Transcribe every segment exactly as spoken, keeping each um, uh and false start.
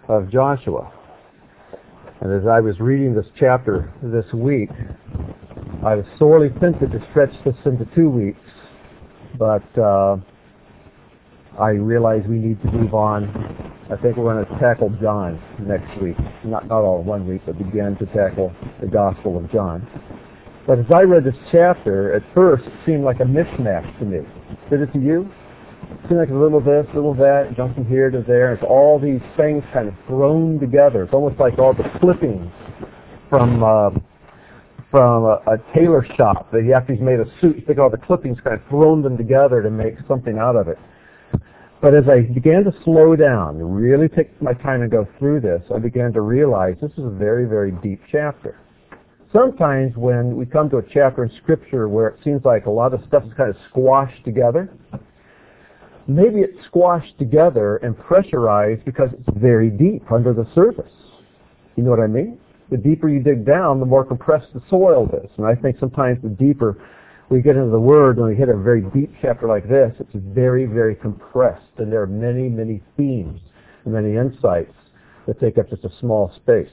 of Joshua. And as I was reading this chapter this week, I was sorely tempted to stretch this into two weeks, but uh, I realize we need to move on. I think we're going to tackle John next week. Not, not all in one week, but begin to tackle the Gospel of John. But as I read this chapter, at first it seemed like a mismatch to me. Did it to you? It seemed like a little this, a little that, jumping here to there. It's all these things kind of thrown together. It's almost like all the clippings from uh, from a, a tailor shop. That after he's made a suit, you think all the clippings kind of thrown them together to make something out of it. But as I began to slow down, really take my time and go through this, I began to realize this is a very, very deep chapter. Sometimes when we come to a chapter in Scripture where it seems like a lot of stuff is kind of squashed together, maybe it's squashed together and pressurized because it's very deep under the surface. You know what I mean? The deeper you dig down, the more compressed the soil is. And I think sometimes the deeper we get into the Word, when we hit a very deep chapter like this, it's very, very compressed. And there are many, many themes and many insights that take up just a small space.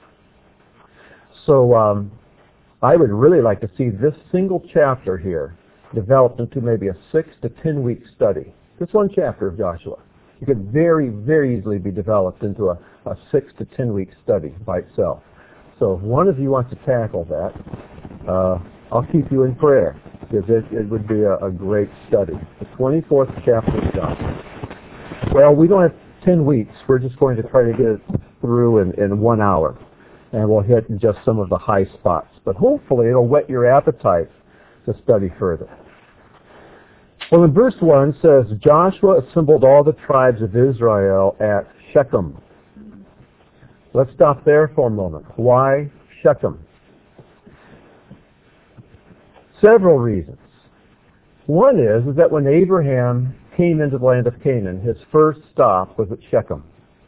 So um, I would really like to see this single chapter here developed into maybe a six to ten week study. This one chapter of Joshua. It could very, very easily be developed into a, a six to ten week study by itself. So if one of you wants to tackle that, uh, I'll keep you in prayer, because it, it would be a, a great study. The twenty-fourth chapter of Joshua. Well, we don't have ten weeks. We're just going to try to get it through in, in one hour. And we'll hit just some of the high spots. But hopefully it'll whet your appetite to study further. Well, in verse one it says, Joshua assembled all the tribes of Israel at Shechem. Let's stop there for a moment. Why Shechem? Several reasons. One is, is that when Abraham came into the land of Canaan, his first stop was at Shechem.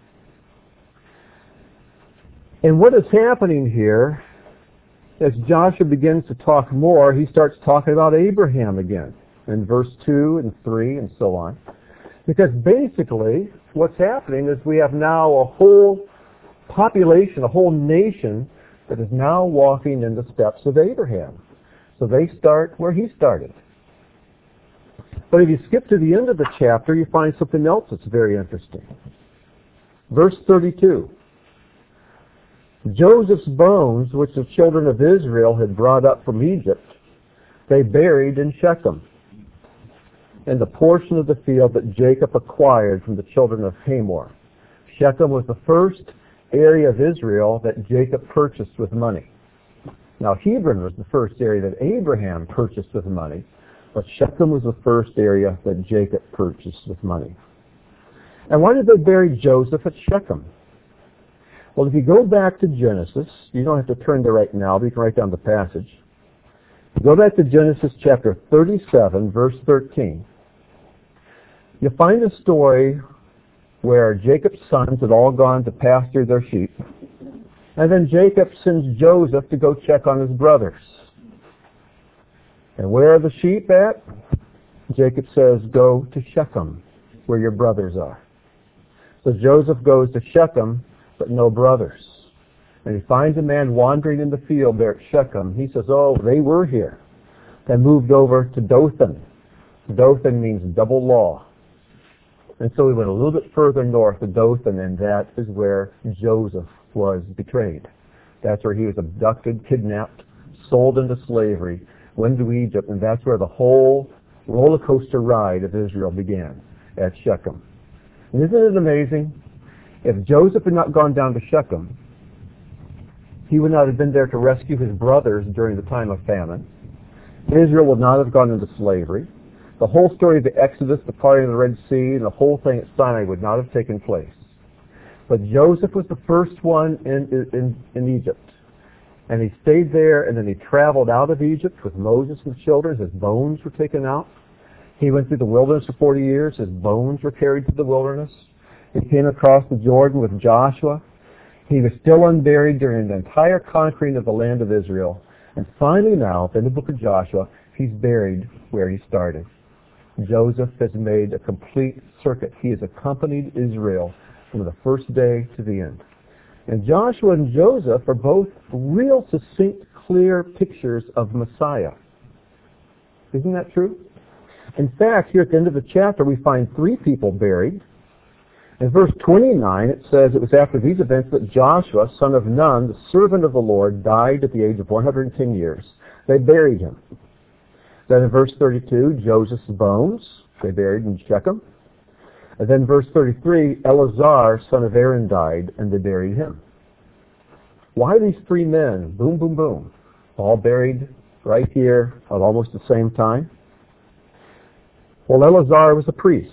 And what is happening here, as Joshua begins to talk more, he starts talking about Abraham again in verse two and three and so on. Because basically what's happening is we have now a whole population, a whole nation that is now walking in the steps of Abraham. So they start where he started. But if you skip to the end of the chapter, you find something else that's very interesting. Verse thirty-two. Joseph's bones, which the children of Israel had brought up from Egypt, they buried in Shechem, in the portion of the field that Jacob acquired from the children of Hamor. Shechem was the first area of Israel that Jacob purchased with money. Now, Hebron was the first area that Abraham purchased with money, but Shechem was the first area that Jacob purchased with money. And why did they bury Joseph at Shechem? Well, if you go back to Genesis, you don't have to turn there right now, but you can write down the passage. Go back to Genesis chapter thirty-seven, verse thirteen. You'll find a story where Jacob's sons had all gone to pasture their sheep. And then Jacob sends Joseph to go check on his brothers. And where are the sheep at? Jacob says, go to Shechem, where your brothers are. So Joseph goes to Shechem, but no brothers. And he finds a man wandering in the field there at Shechem. He says, oh, they were here. They moved over to Dothan. Dothan means double law. And so we went a little bit further north to Dothan, and that is where Joseph was betrayed. That's where he was abducted, kidnapped, sold into slavery, went to Egypt, and that's where the whole roller coaster ride of Israel began, at Shechem. And isn't it amazing? If Joseph had not gone down to Shechem, he would not have been there to rescue his brothers during the time of famine. Israel would not have gone into slavery. The whole story of the Exodus, the parting of the Red Sea, and the whole thing at Sinai would not have taken place. But Joseph was the first one in, in, in Egypt. And he stayed there, and then he traveled out of Egypt with Moses and the children. His bones were taken out. He went through the wilderness for forty years. His bones were carried to the wilderness. He came across the Jordan with Joshua. He was still unburied during the entire conquering of the land of Israel. And finally now, in the book of Joshua, he's buried where he started. Joseph has made a complete circuit. He has accompanied Israel from the first day to the end. And Joshua and Joseph are both real succinct, clear pictures of Messiah. Isn't that true? In fact, here at the end of the chapter, we find three people buried. In verse twenty-nine, it says, it was after these events that Joshua, son of Nun, the servant of the Lord, died at the age of one hundred ten years. They buried him. Then in verse thirty-two, Joseph's bones, they buried in Shechem. And then verse thirty-three, Eleazar, son of Aaron, died, and they buried him. Why these three men? Boom, boom, boom. All buried right here at almost the same time. Well, Eleazar was a priest.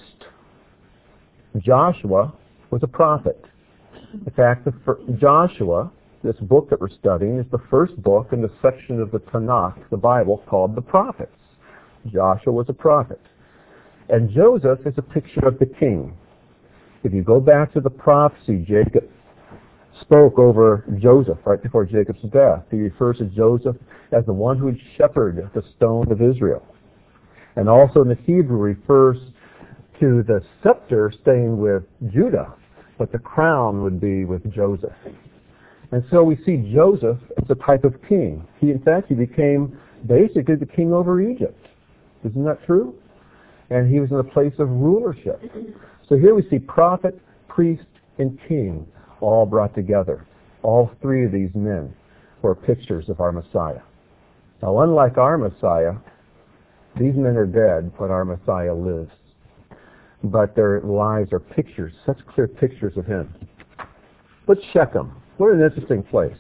Joshua was a prophet. In fact, the fir- Joshua, this book that we're studying, is the first book in the section of the Tanakh, the Bible, called the prophets. Joshua was a prophet. And Joseph is a picture of the king. If you go back to the prophecy Jacob spoke over Joseph right before Jacob's death, he refers to Joseph as the one who would shepherd the stone of Israel. And also in the Hebrew refers to the scepter staying with Judah, but the crown would be with Joseph. And so we see Joseph as a type of king. He, in fact, he became basically the king over Egypt. Isn't that true? And he was in a place of rulership. So here we see prophet, priest, and king all brought together. All three of these men were pictures of our Messiah. Now, unlike our Messiah, these men are dead, but our Messiah lives. But their lives are pictures, such clear pictures of him. But Shechem, what an interesting place.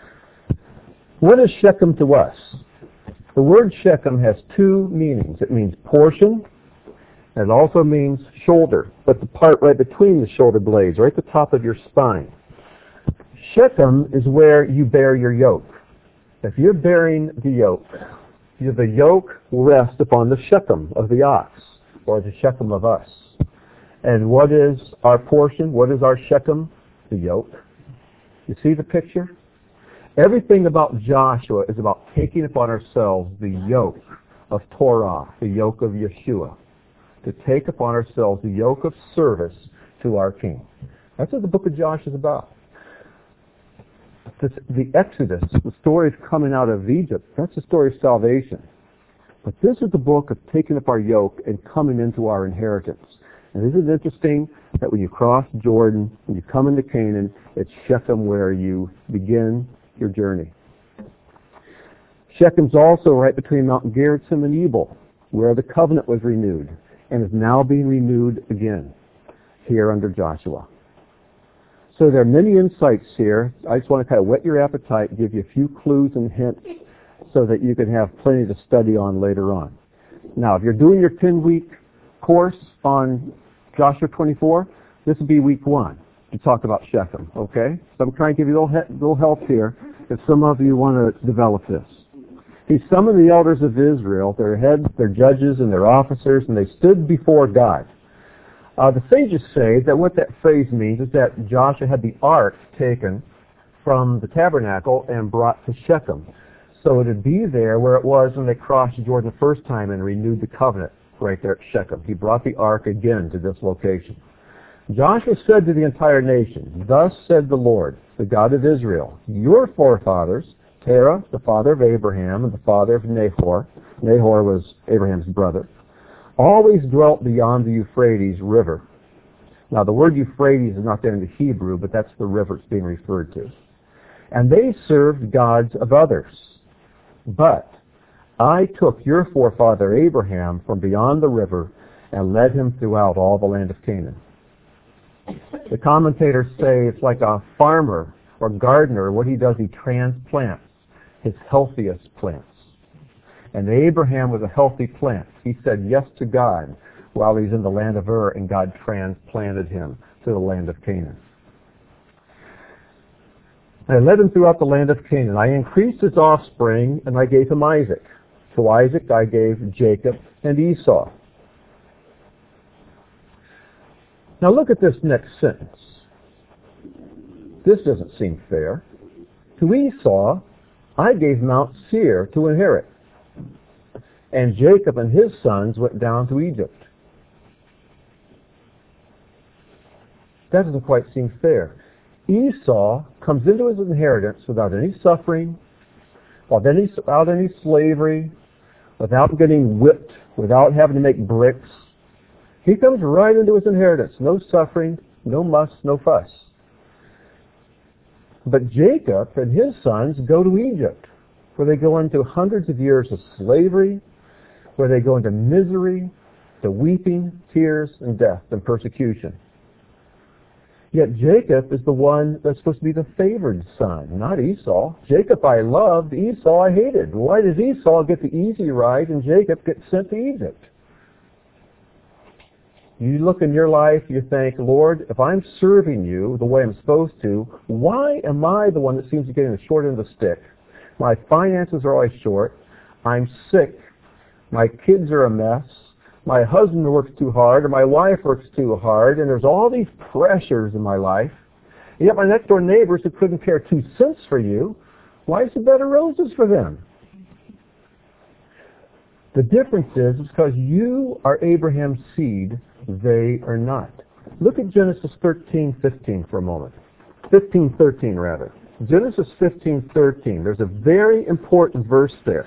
What is Shechem to us? The word Shechem has two meanings. It means portion, and it also means shoulder, but the part right between the shoulder blades, right at the top of your spine. Shechem is where you bear your yoke. If you're bearing the yoke, the yoke will rest upon the Shechem of the ox, or the Shechem of us. And what is our portion? What is our Shechem? The yoke. You see the picture? Everything about Joshua is about taking upon ourselves the yoke of Torah, the yoke of Yeshua, to take upon ourselves the yoke of service to our King. That's what the book of Joshua is about. This, the Exodus, the story of coming out of Egypt, that's the story of salvation. But this is the book of taking up our yoke and coming into our inheritance. And isn't it interesting that when you cross Jordan, when you come into Canaan, it's Shechem where you begin your journey. Shechem's also right between Mount Gerizim and Ebal, where the covenant was renewed, and is now being renewed again here under Joshua. So there are many insights here. I just want to kind of whet your appetite, give you a few clues and hints so that you can have plenty to study on later on. Now, if you're doing your ten-week course on Joshua twenty-four, this will be week one to talk about Shechem, okay? So I'm trying to give you a little, he- little help here if some of you want to develop this. He summoned the elders of Israel, their heads, their judges, and their officers, and they stood before God. Uh, the sages say that what that phrase means is that Joshua had the ark taken from the tabernacle and brought to Shechem. So it would be there where it was when they crossed Jordan the first time and renewed the covenant right there at Shechem. He brought the ark again to this location. Joshua said to the entire nation, "Thus said the Lord, the God of Israel, your forefathers, Terah, the father of Abraham, and the father of Nahor," Nahor was Abraham's brother, "always dwelt beyond the Euphrates River." Now the word Euphrates is not there in the Hebrew, but that's the river it's being referred to. "And they served gods of others. But I took your forefather Abraham from beyond the river and led him throughout all the land of Canaan." The commentators say it's like a farmer or gardener. What he does, he transplants his healthiest plants. And Abraham was a healthy plant. He said yes to God while he's in the land of Ur, and God transplanted him to the land of Canaan. I led him throughout the land of Canaan. I increased his offspring, and I gave him Isaac. To Isaac I gave Jacob and Esau. Now look at this next sentence. This doesn't seem fair. To Esau I gave Mount Seir to inherit, and Jacob and his sons went down to Egypt. That doesn't quite seem fair. Esau comes into his inheritance without any suffering, without any, without any slavery, without getting whipped, without having to make bricks. He comes right into his inheritance. No suffering, no muss, no fuss. But Jacob and his sons go to Egypt, where they go into hundreds of years of slavery, where they go into misery, to weeping, tears, and death and persecution. Yet Jacob is the one that's supposed to be the favored son, not Esau. Jacob I loved, Esau I hated. Why does Esau get the easy ride and Jacob get sent to Egypt? You look in your life, you think, Lord, if I'm serving you the way I'm supposed to, why am I the one that seems to get in the short end of the stick? My finances are always short. I'm sick. My kids are a mess. My husband works too hard, or my wife works too hard, and there's all these pressures in my life. And yet my next door neighbors who couldn't care two cents for you, why is it better roses for them? The difference is because you are Abraham's seed, they are not. Look at Genesis thirteen fifteen for a moment. fifteen thirteen rather. Genesis fifteen thirteen. There's a very important verse there.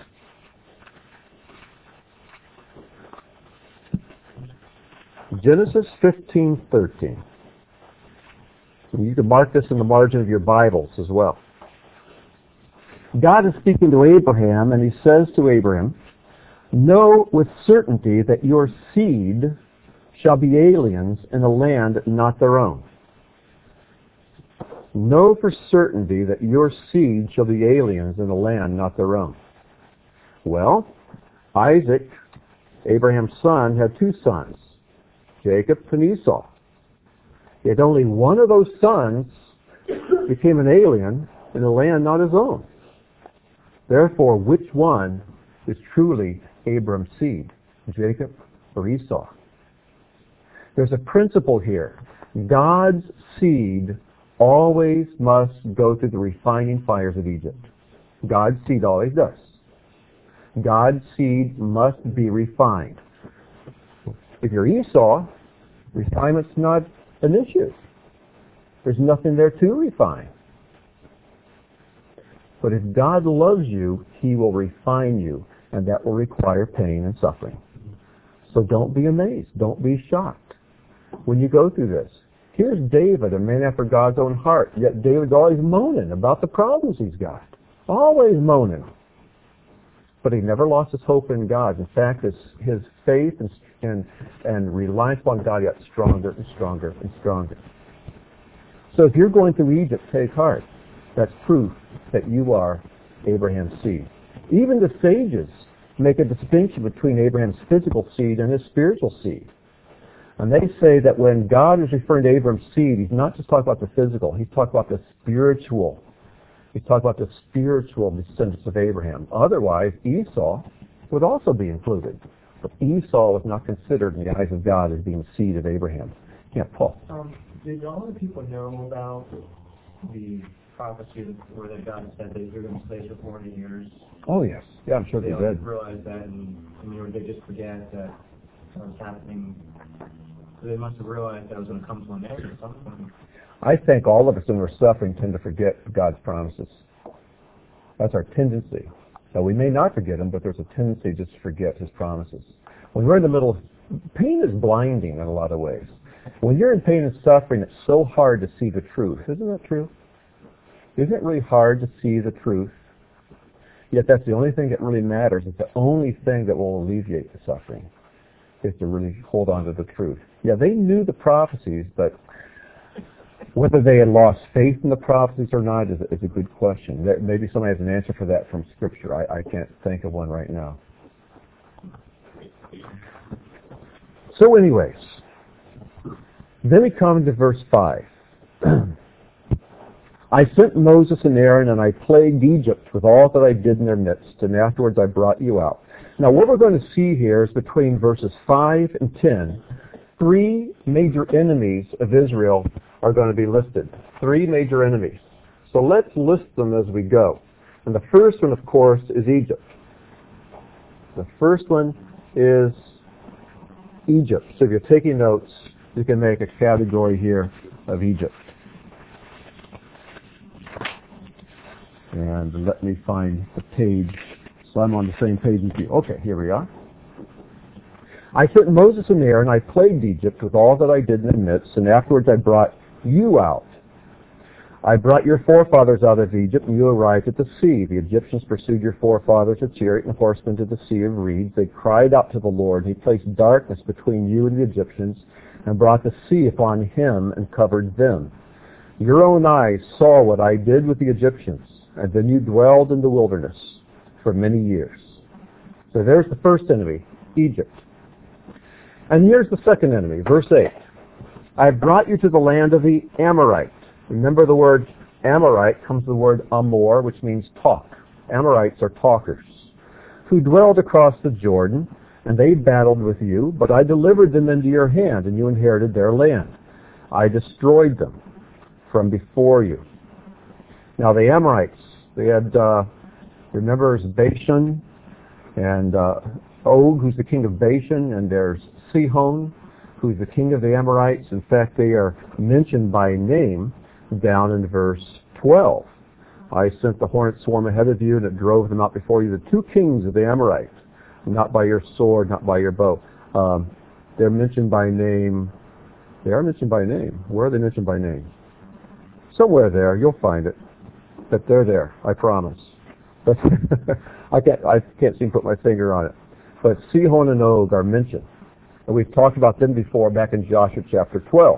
Genesis fifteen thirteen. You can mark this in the margin of your Bibles as well. God is speaking to Abraham, and he says to Abraham, "Know with certainty that your seed shall be aliens in a land not their own." Know for certainty that your seed shall be aliens in a land not their own. Well, Isaac, Abraham's son, had two sons, Jacob and Esau. Yet only one of those sons became an alien in a land not his own. Therefore, which one is truly Abram's seed, Jacob or Esau? There's a principle here. God's seed always must go through the refining fires of Egypt. God's seed always does. God's seed must be refined. If you're Esau, refinement's not an issue. There's nothing there to refine. But if God loves you, he will refine you, and that will require pain and suffering. So don't be amazed. Don't be shocked when you go through this. Here's David, a man after God's own heart, yet David's always moaning about the problems he's got. Always moaning. But he never lost his hope in God. In fact, his, his faith and, and, and reliance upon God got stronger and stronger and stronger. So if you're going through Egypt, take heart. That's proof that you are Abraham's seed. Even the sages make a distinction between Abraham's physical seed and his spiritual seed. And they say that when God is referring to Abraham's seed, he's not just talking about the physical, he's talking about the spiritual. He's talking about the spiritual descendants of Abraham. Otherwise, Esau would also be included. But Esau was not considered in the eyes of God as being the seed of Abraham. Yeah, Paul. Um, did all the people know about the prophecy where that God said that you're going to stay for forty years? Oh, yes. Yeah, I'm sure they, they did. They realized that, and, and you know, they just forget that was happening. So they must have realized that it was going to come to an end at some point. I think all of us when we're suffering tend to forget God's promises. That's our tendency. Now, we may not forget them, but there's a tendency just to forget his promises. When we're in the middle of... Pain is blinding in a lot of ways. When you're in pain and suffering, it's so hard to see the truth. Isn't that true? Isn't it really hard to see the truth? Yet that's the only thing that really matters. It's the only thing that will alleviate the suffering, is to really hold on to the truth. Yeah, they knew the prophecies, but whether they had lost faith in the prophecies or not is, is a good question. There, maybe somebody has an answer for that from Scripture. I, I can't think of one right now. So anyways, then we come to verse five. I sent Moses and Aaron, and I plagued Egypt with all that I did in their midst, and afterwards I brought you out. Now what we're going to see here is between verses five and ten, three major enemies of Israel are going to be listed. Three major enemies. So let's list them as we go. And the first one, of course, is Egypt. The first one is Egypt. So if you're taking notes, you can make a category here of Egypt. And let me find the page so I'm on the same page as you. Okay, here we are. I sent Moses and Aaron, I plagued Egypt with all that I did in the midst, and afterwards I brought you out. I brought your forefathers out of Egypt, and you arrived at the sea. The Egyptians pursued your forefathers with chariot and horsemen to the sea of reeds. They cried out to the Lord, and he placed darkness between you and the Egyptians, and brought the sea upon him and covered them. Your own eyes saw what I did with the Egyptians, and then you dwelled in the wilderness for many years. So there's the first enemy, Egypt. And here's the second enemy, verse eight. I have brought you to the land of the Amorites. Remember the word Amorite comes the word Amor, which means talk. Amorites are talkers, who dwelled across the Jordan, and they battled with you, but I delivered them into your hand, and you inherited their land. I destroyed them from before you. Now the Amorites, they had, uh, remember, there's Bashan, and uh, Og, who's the king of Bashan, and there's Sihon, who's the king of the Amorites. In fact, they are mentioned by name down in verse twelve. I sent the hornet swarm ahead of you, and it drove them out before you, the two kings of the Amorites, not by your sword, not by your bow. Um, they're mentioned by name. They are mentioned by name. Where are they mentioned by name? Somewhere there, you'll find it. But they're there, I promise. But I can't, I can't seem to put my finger on it. But Sihon and Og are mentioned. And we've talked about them before back in Joshua chapter twelve.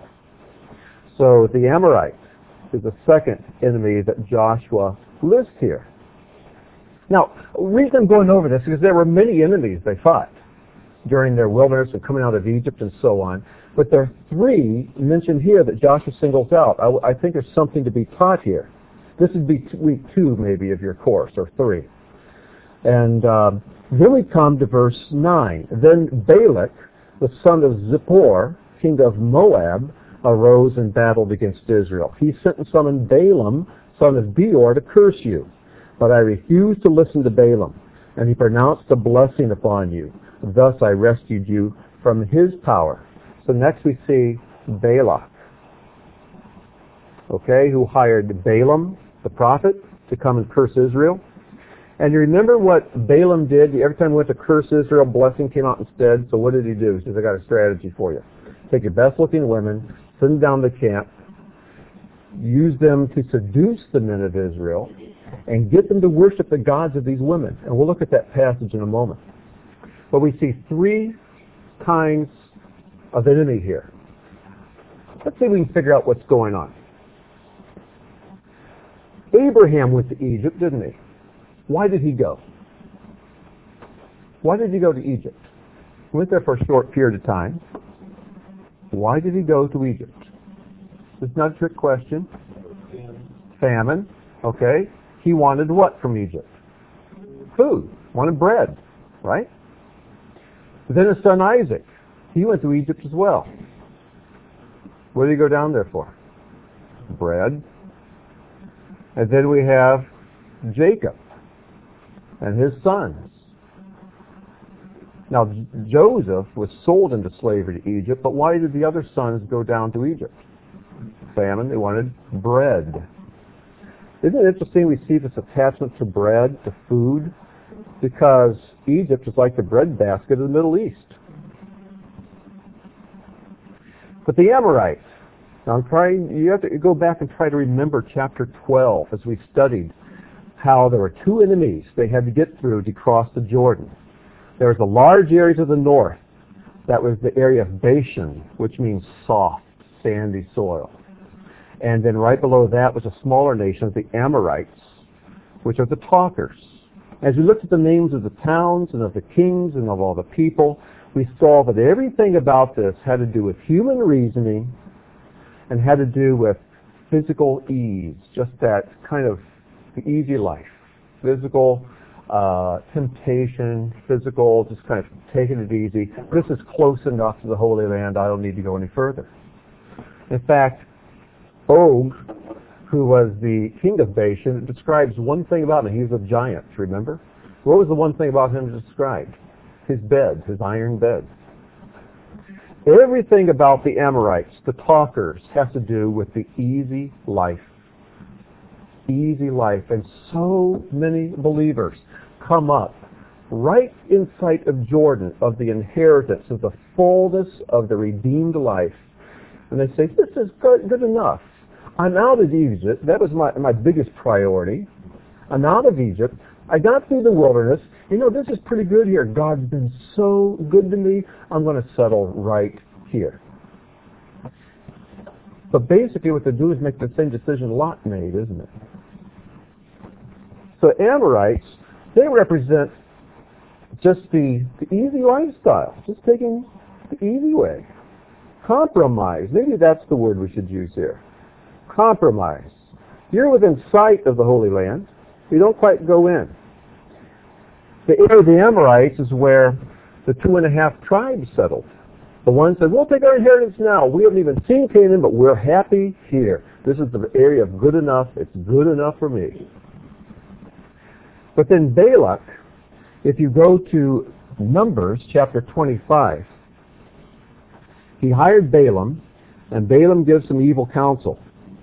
So the Amorites is the second enemy that Joshua lists here. Now, the reason I'm going over this is because there were many enemies they fought during their wilderness and coming out of Egypt and so on. But there are three mentioned here that Joshua singles out. I, I think there's something to be taught here. This would be t- week two, maybe, of your course, or three. And um, then we come to verse nine. Then Balak, the son of Zippor, king of Moab, arose and battled against Israel. He sent and summoned Balaam, son of Beor, to curse you. But I refused to listen to Balaam, and he pronounced a blessing upon you. Thus I rescued you from his power. So next we see Balak, okay, who hired Balaam, the prophet, to come and curse Israel. And you remember what Balaam did? Every time he went to curse Israel, blessing came out instead. So what did he do? He says, I got a strategy for you. Take your best-looking women, send them down to camp, use them to seduce the men of Israel, and get them to worship the gods of these women. And we'll look at that passage in a moment. But we see three kinds of enemy here. Let's see if we can figure out what's going on. Abraham went to Egypt, didn't he? Why did he go? Why did he go to Egypt? He went there for a short period of time. Why did he go to Egypt? It's not a trick question. Famine. Okay. He wanted what from Egypt? Food. Wanted bread. Right? Then his son Isaac. He went to Egypt as well. What did he go down there for? Bread. And then we have Jacob and his sons. Now, Joseph was sold into slavery to Egypt, but why did the other sons go down to Egypt? Famine. They wanted bread. Isn't it interesting we see this attachment to bread, to food? Because Egypt is like the breadbasket of the Middle East. But the Amorites, now I'm trying, you have to go back and try to remember chapter twelve as we studied how there were two enemies they had to get through to cross the Jordan. There was a large area to the north. That was the area of Bashan, which means soft, sandy soil. And then right below that was a smaller nation, the Amorites, which are the talkers. As we looked at the names of the towns and of the kings and of all the people, we saw that everything about this had to do with human reasoning and had to do with physical ease, just that kind of easy life, physical uh, temptation, physical, just kind of taking it easy. This is close enough to the Holy Land, I don't need to go any further. In fact, Og, who was the king of Bashan, describes one thing about him. He was a giant, remember? What was the one thing about him described? His bed, his iron bed. Everything about the Amorites, the talkers, has to do with the easy life. Easy life. And so many believers come up right in sight of Jordan, of the inheritance, of the fullness of the redeemed life. And they say, this is good, good enough. I'm out of Egypt. That was my, my biggest priority. I'm out of Egypt. I got through the wilderness. You know, this is pretty good here. God's been so good to me. I'm going to settle right here. But basically what they do is make the same decision Lot made, isn't it? So Amorites, they represent just the, the easy lifestyle, just taking the easy way. Compromise. Maybe that's the word we should use here. Compromise. You're within sight of the Holy Land. You don't quite go in. The area of the Amorites is where the two and a half tribes settled. The one said, we'll take our inheritance now. We haven't even seen Canaan, but we're happy here. This is the area of good enough. It's good enough for me. But then Balak, if you go to Numbers chapter twenty-five, he hired Balaam, and Balaam gives some evil counsel.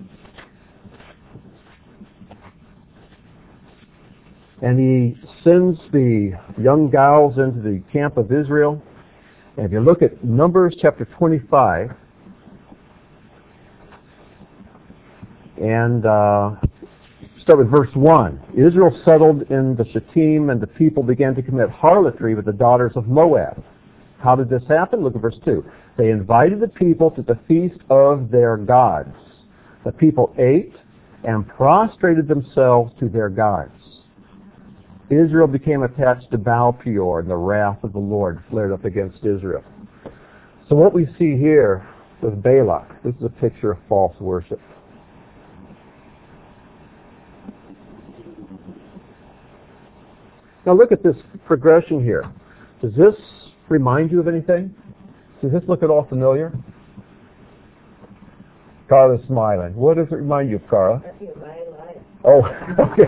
And he sends the young gals into the camp of Israel. And if you look at Numbers chapter twenty-five, and uh, start with verse one. Israel settled in the Shittim, and the people began to commit harlotry with the daughters of Moab. How did this happen? Look at verse two. They invited the people to the feast of their gods. The people ate and prostrated themselves to their gods. Israel became attached to Baal Peor, and the wrath of the Lord flared up against Israel. So what we see here with Balak, this is a picture of false worship. Now look at this progression here. Does this remind you of anything? Does this look at all familiar? Carla's smiling. What does it remind you of, Carla? Oh, okay.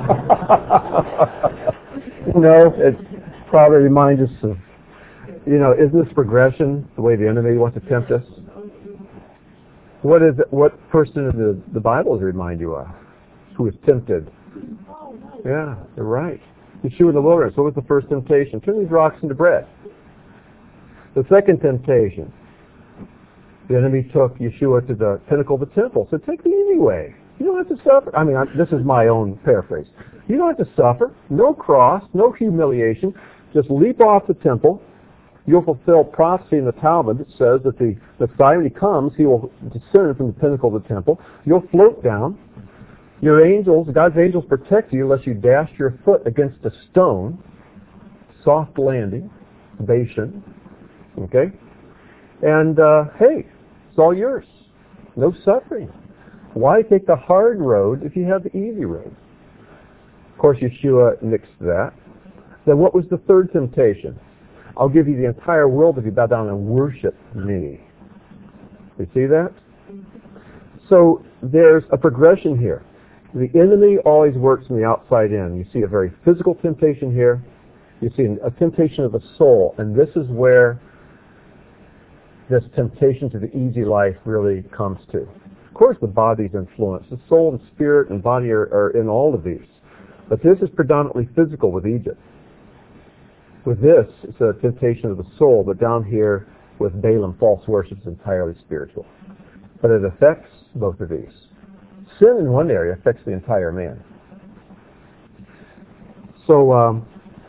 No, it probably reminds us of, you know, isn't this progression the way the enemy wants to tempt us? What is it, what person in the, the Bible does it remind you of who was tempted? Yeah, you're right. Yeshua in the wilderness. What was the first temptation? Turn these rocks into bread. The second temptation, the enemy took Yeshua to the pinnacle of the temple. So take the easy way. You don't have to suffer. I mean, I, this is my own paraphrase. You don't have to suffer. No cross, no humiliation. Just leap off the temple. You'll fulfill prophecy in the Talmud that says that the Messiah, when he comes, he will descend from the pinnacle of the temple. You'll float down. Your angels, God's angels protect you unless you dash your foot against a stone. Soft landing. Bashan. Okay? And, uh, hey, it's all yours. No suffering. Why take the hard road if you have the easy road? Of course, Yeshua nixed that. Then what was the third temptation? I'll give you the entire world if you bow down and worship me. You see that? So there's a progression here. The enemy always works from the outside in. You see a very physical temptation here. You see a temptation of the soul. And this is where this temptation to the easy life really comes to. Of course, the body's influenced. The soul and spirit and body are, are in all of these. But this is predominantly physical with Egypt. With this, it's a temptation of the soul, but down here with Balaam, false worship is entirely spiritual. But it affects both of these. Sin in one area affects the entire man. So, um,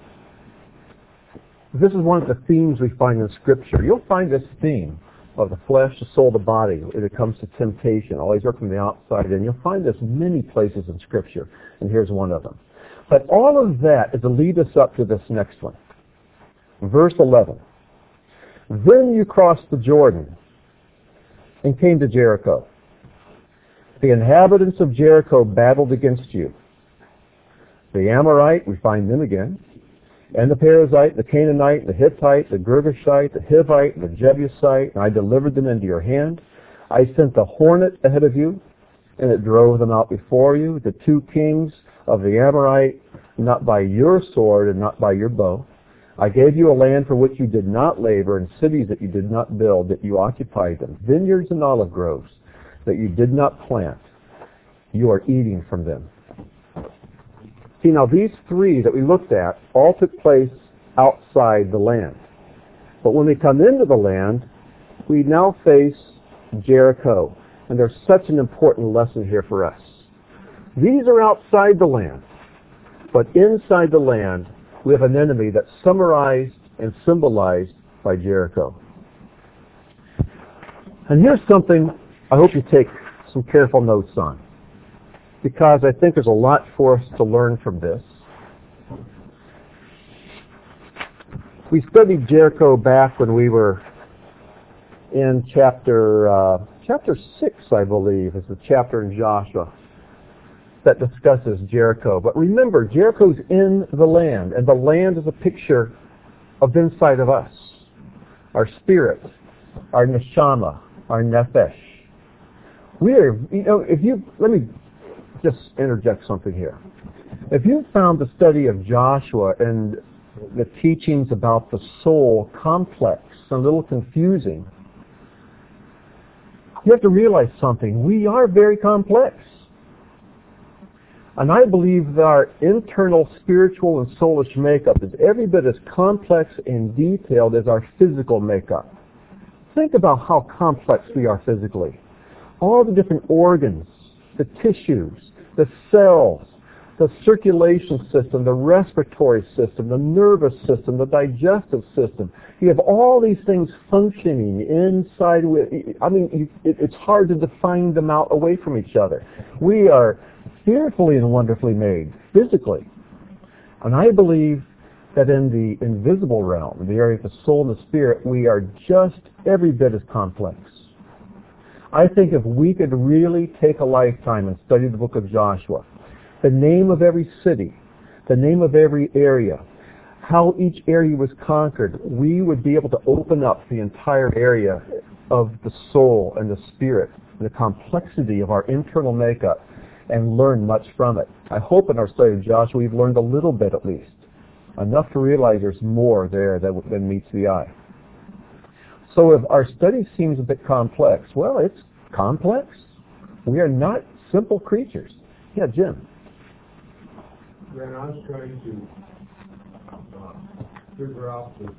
this is one of the themes we find in Scripture. You'll find this theme of the flesh, the soul, the body when it comes to temptation. Always work from the outside in. You'll find this many places in Scripture, and here's one of them. But all of that is to lead us up to this next one. Verse eleven. Then you crossed the Jordan and came to Jericho. The inhabitants of Jericho battled against you. The Amorite, we find them again, and the Perizzite, the Canaanite, the Hittite, the Girgashite, the Hivite, the Jebusite, and I delivered them into your hand. I sent the hornet ahead of you, and it drove them out before you, the two kings of the Amorite, not by your sword and not by your bow, I gave you a land for which you did not labor, and cities that you did not build, that you occupied them, vineyards and olive groves that you did not plant. You are eating from them. See, now these three that we looked at all took place outside the land. But when we come into the land, we now face Jericho. And there's such an important lesson here for us. These are outside the land. But inside the land, we have an enemy that's summarized and symbolized by Jericho. And here's something I hope you take some careful notes on, because I think there's a lot for us to learn from this. We studied Jericho back when we were in chapter uh, chapter six, I believe, is the chapter in Joshua that discusses Jericho. But remember, Jericho's in the land, and the land is a picture of inside of us, our spirit, our neshama, our nefesh. We are, you know, if you, let me just interject something here. If you found the study of Joshua and the teachings about the soul complex and a little confusing, you have to realize something. We are very complex. And I believe that our internal spiritual and soulish makeup is every bit as complex and detailed as our physical makeup. Think about how complex we are physically. All the different organs, the tissues, the cells, the circulation system, the respiratory system, the nervous system, the digestive system. You have all these things functioning inside. I mean, it's hard to define them out away from each other. We are fearfully and wonderfully made, physically. And I believe that in the invisible realm, in the area of the soul and the spirit, we are just every bit as complex. I think if we could really take a lifetime and study the book of Joshua, the name of every city, the name of every area, how each area was conquered, we would be able to open up the entire area of the soul and the spirit, and the complexity of our internal makeup, and learn much from it. I hope in our study of Joshua we've learned a little bit at least, enough to realize there's more there than, than meets the eye. So if our study seems a bit complex, well, it's complex. We are not simple creatures. Yeah, Jim. When I was trying to uh, figure out the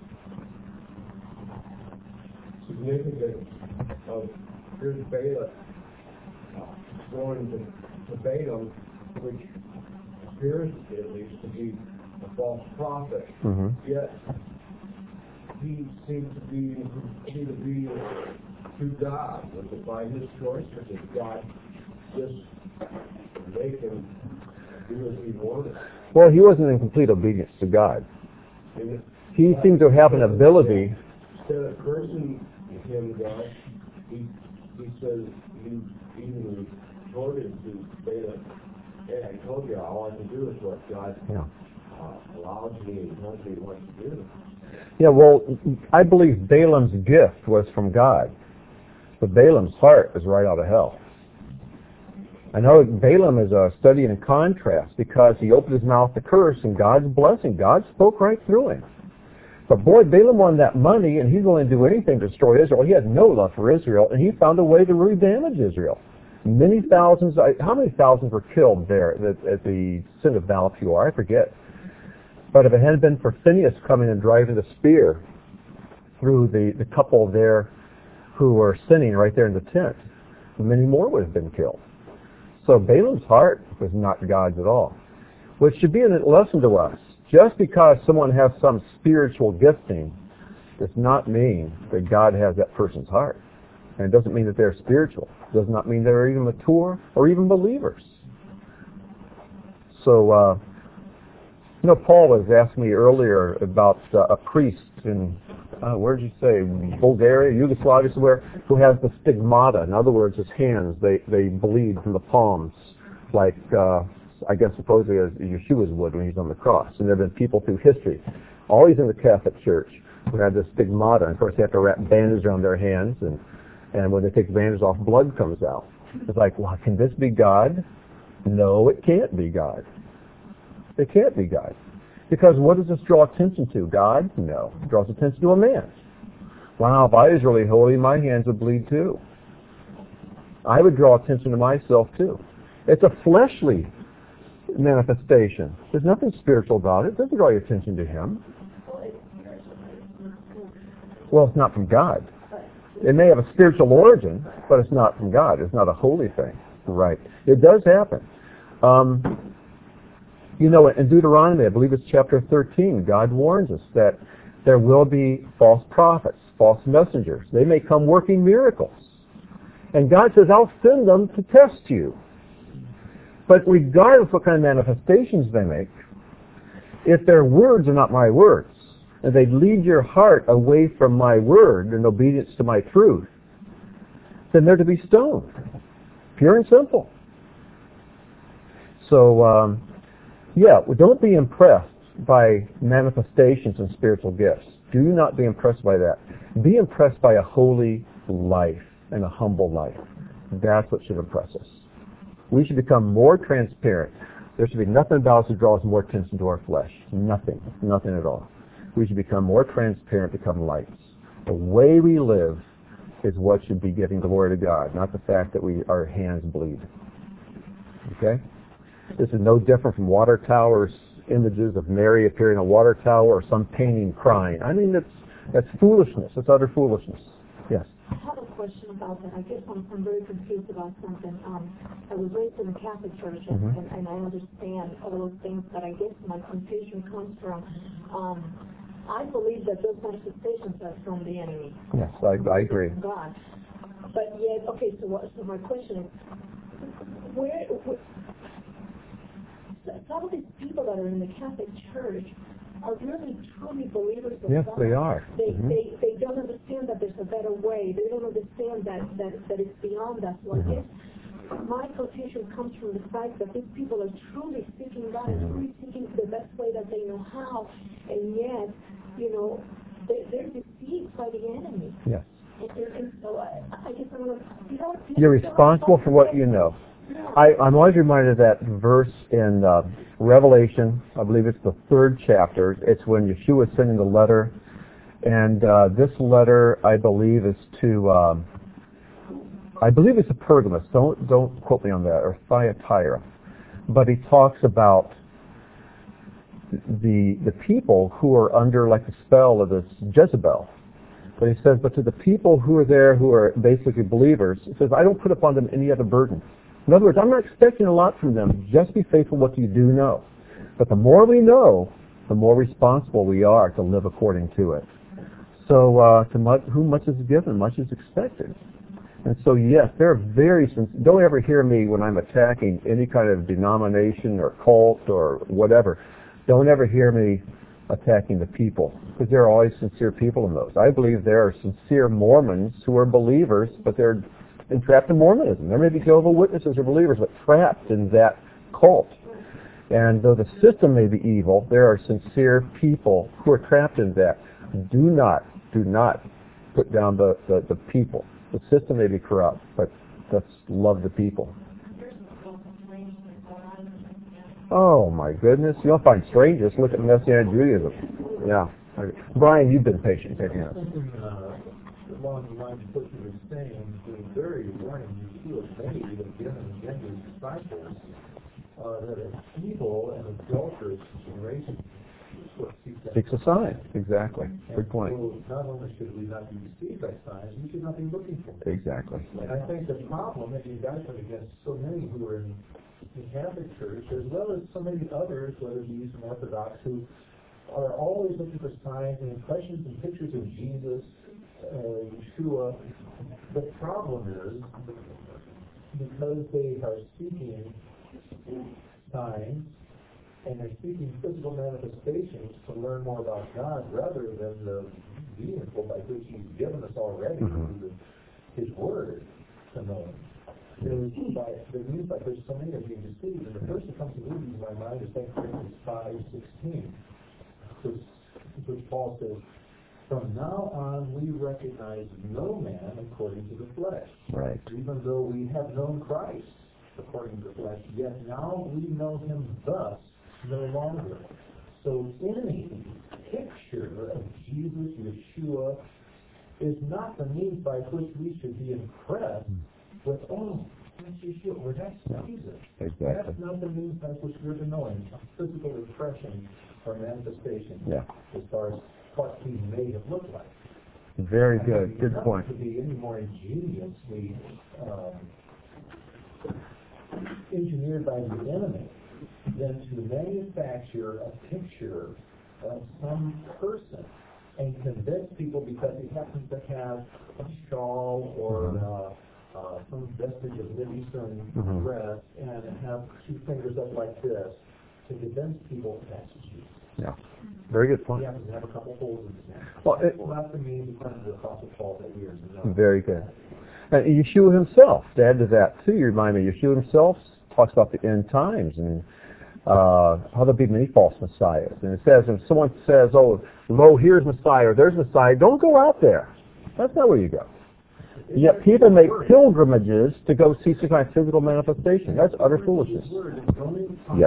significance of here's Balak uh, going to, to Balaam, which appears at least to be a false prophet, Mm-hmm. yet he seems to be to be to God. Was it by his choice, or did God just make him do as he wanted? Well, he wasn't in complete obedience to God. He seemed to have an ability. Instead of cursing him, God, he he says he even retorted to Balaam, "Hey, I told you all I can do is what God Yeah. uh, allows me and tells me what to do." Yeah, well, I believe Balaam's gift was from God, but Balaam's heart is right out of hell. I know Balaam is a study in contrast because he opened his mouth to curse and God's blessing. God spoke right through him. But boy, Balaam won that money and he's willing to do anything to destroy Israel. He had no love for Israel, and he found a way to really damage Israel. Many thousands, how many thousands were killed there at, at the sin of Baal Peor? I forget. But if it hadn't been for Phinehas coming and driving the spear through the, the couple there who were sinning right there in the tent, many more would have been killed. So Balaam's heart was not God's at all, which should be a lesson to us. Just because someone has some spiritual gifting does not mean that God has that person's heart. And it doesn't mean that they're spiritual. It does not mean they're even mature or even believers. So, uh, you know, Paul was asking me earlier about uh, a priest in, uh, where did you say, Bulgaria, Yugoslavia, somewhere, who has the stigmata. In other words, his hands, they, they bleed from the palms, like, uh, I guess supposedly as Yeshua's would when he's on the cross. And there have been people through history, always in the Catholic Church, who had this stigmata. And of course, they have to wrap bandages around their hands, and, and when they take the bandages off, blood comes out. It's like, well, can this be God? No, it can't be God. It can't be God. Because what does this draw attention to? God? No. It draws attention to a man. Wow, if I was really holy, my hands would bleed too. I would draw attention to myself too. It's a fleshly manifestation. There's nothing spiritual about it. It doesn't draw your attention to him. Well, it's not from God. It may have a spiritual origin, but it's not from God. It's not a holy thing. Right. It does happen. Um, you know, in Deuteronomy, I believe it's chapter thirteen, God warns us that there will be false prophets, false messengers. They may come working miracles. And God says, I'll send them to test you. But regardless of what kind of manifestations they make, if their words are not my words, and they lead your heart away from my word in obedience to my truth, then they're to be stoned. Pure and simple. So, um, yeah, well, don't be impressed by manifestations and spiritual gifts. Do not be impressed by that. Be impressed by a holy life and a humble life. That's what should impress us. We should become more transparent. There should be nothing about us that draws more attention to our flesh. Nothing. Nothing at all. We should become more transparent, become lights. The way we live is what should be giving glory to God, not the fact that we our hands bleed. Okay? This is no different from water towers, images of Mary appearing in a water tower, or some painting crying. I mean, that's that's foolishness. It's utter foolishness. Yes. I have a question about that. I guess I'm, I'm very confused about something. Um, I was raised in a Catholic church, and, Mm-hmm. and, and I understand all those things, but I guess my confusion comes from, um, I believe that those manifestations are from the enemy. Yes, I, I agree. God. But yet, okay, so, what, so my question is, where, where, some of these people that are in the Catholic Church are really truly believers of Yes, God. they are. They, Mm-hmm. they they don't understand that there's a better way. They don't understand that, that, that it's beyond that. So Mm-hmm. I guess my confusion comes from the fact that these people are truly seeking God and truly seeking the best way that they know how, and yet, you know, they, they're deceived by the enemy. Yes. And, and so I, I guess I'm going to, you know, You're responsible for what you know. I, I'm always reminded of that verse in uh, Revelation. I believe it's the third chapter. It's when Yeshua is sending the letter. And uh, this letter, I believe, is to, um, I believe it's to Pergamos. Don't, don't quote me on that, or Thyatira. But he talks about the, the people who are under like the spell of this Jezebel. But he says, but to the people who are there who are basically believers, he says, I don't put upon them any other burden. In other words, I'm not expecting a lot from them. Just be faithful what you do know. But the more we know, the more responsible we are to live according to it. So uh, to much, whom much is given, much is expected. And so, yes, they're very sincere. Don't ever hear me when I'm attacking any kind of denomination or cult or whatever. Don't ever hear me attacking the people, because there are always sincere people in those. I believe there are sincere Mormons who are believers, but they're entrapped in Mormonism. There may be Jehovah's Witnesses or believers, but trapped in that cult. And though the system may be evil, there are sincere people who are trapped in that. Do not, do not put down the, the, the people. The system may be corrupt, but let's love the people. Oh my goodness. You'll find strangers. Look at Messianic Judaism. Yeah. Brian, you've been patient. Take hands. Something uh, along the lines of what you were saying, the very warning you feel made again and again to his disciples, uh, that a evil and adulterous generation Seeks a sign. Exactly. Good point. So not only should we not be deceived by signs, we should not be looking for them. Exactly. And I think the problem is you guys are against so many who are in the Catholic Church, as well as so many others, whether it be Eastern Orthodox, who are always looking for signs and impressions and pictures of Jesus, uh, Yeshua. The problem is, because they are seeking signs, and they're seeking physical manifestations to learn more about God rather than the vehicle by which He's given us already Mm-hmm. through His Word to know Him. There's by the means by which so many are being deceived. And the first that comes immediately to my mind is Second Corinthians five sixteen, which, which Paul says, "From now on we recognize no man according to the flesh. Right. Even though we have known Christ according to the flesh, yet now we know Him thus no longer. So any picture of Jesus, Yeshua, is not the means by which we should be impressed with, oh, that's Yeshua, or that's Yeah, Jesus. exactly. That's not the means by which we're to know him. Physical expression or manifestation Yeah. as far as what he may have looked like. Very good. Good point. To be any more ingeniously um, engineered by the enemy than to manufacture a picture of some person and convince people because he happens to have a shawl or uh, uh, some vestige of Middle Eastern Mhm. dress and have two fingers up like this to convince people that's Jesus. Yeah. Very good He point. happens to have a couple holes in his neck. Well, it- That's not the means according to the Apostle Paul that we are to know. Very good. And Yeshua himself, to add to that too, you remind me, Yeshua himself talks about the end times and uh, how there'll be many false messiahs. And it says, if someone says, oh, lo, here's Messiah, or there's Messiah, don't go out there. That's not where you go. Yet people make pilgrimages to go see some kind of physical manifestation. That's utter foolishness. Yes.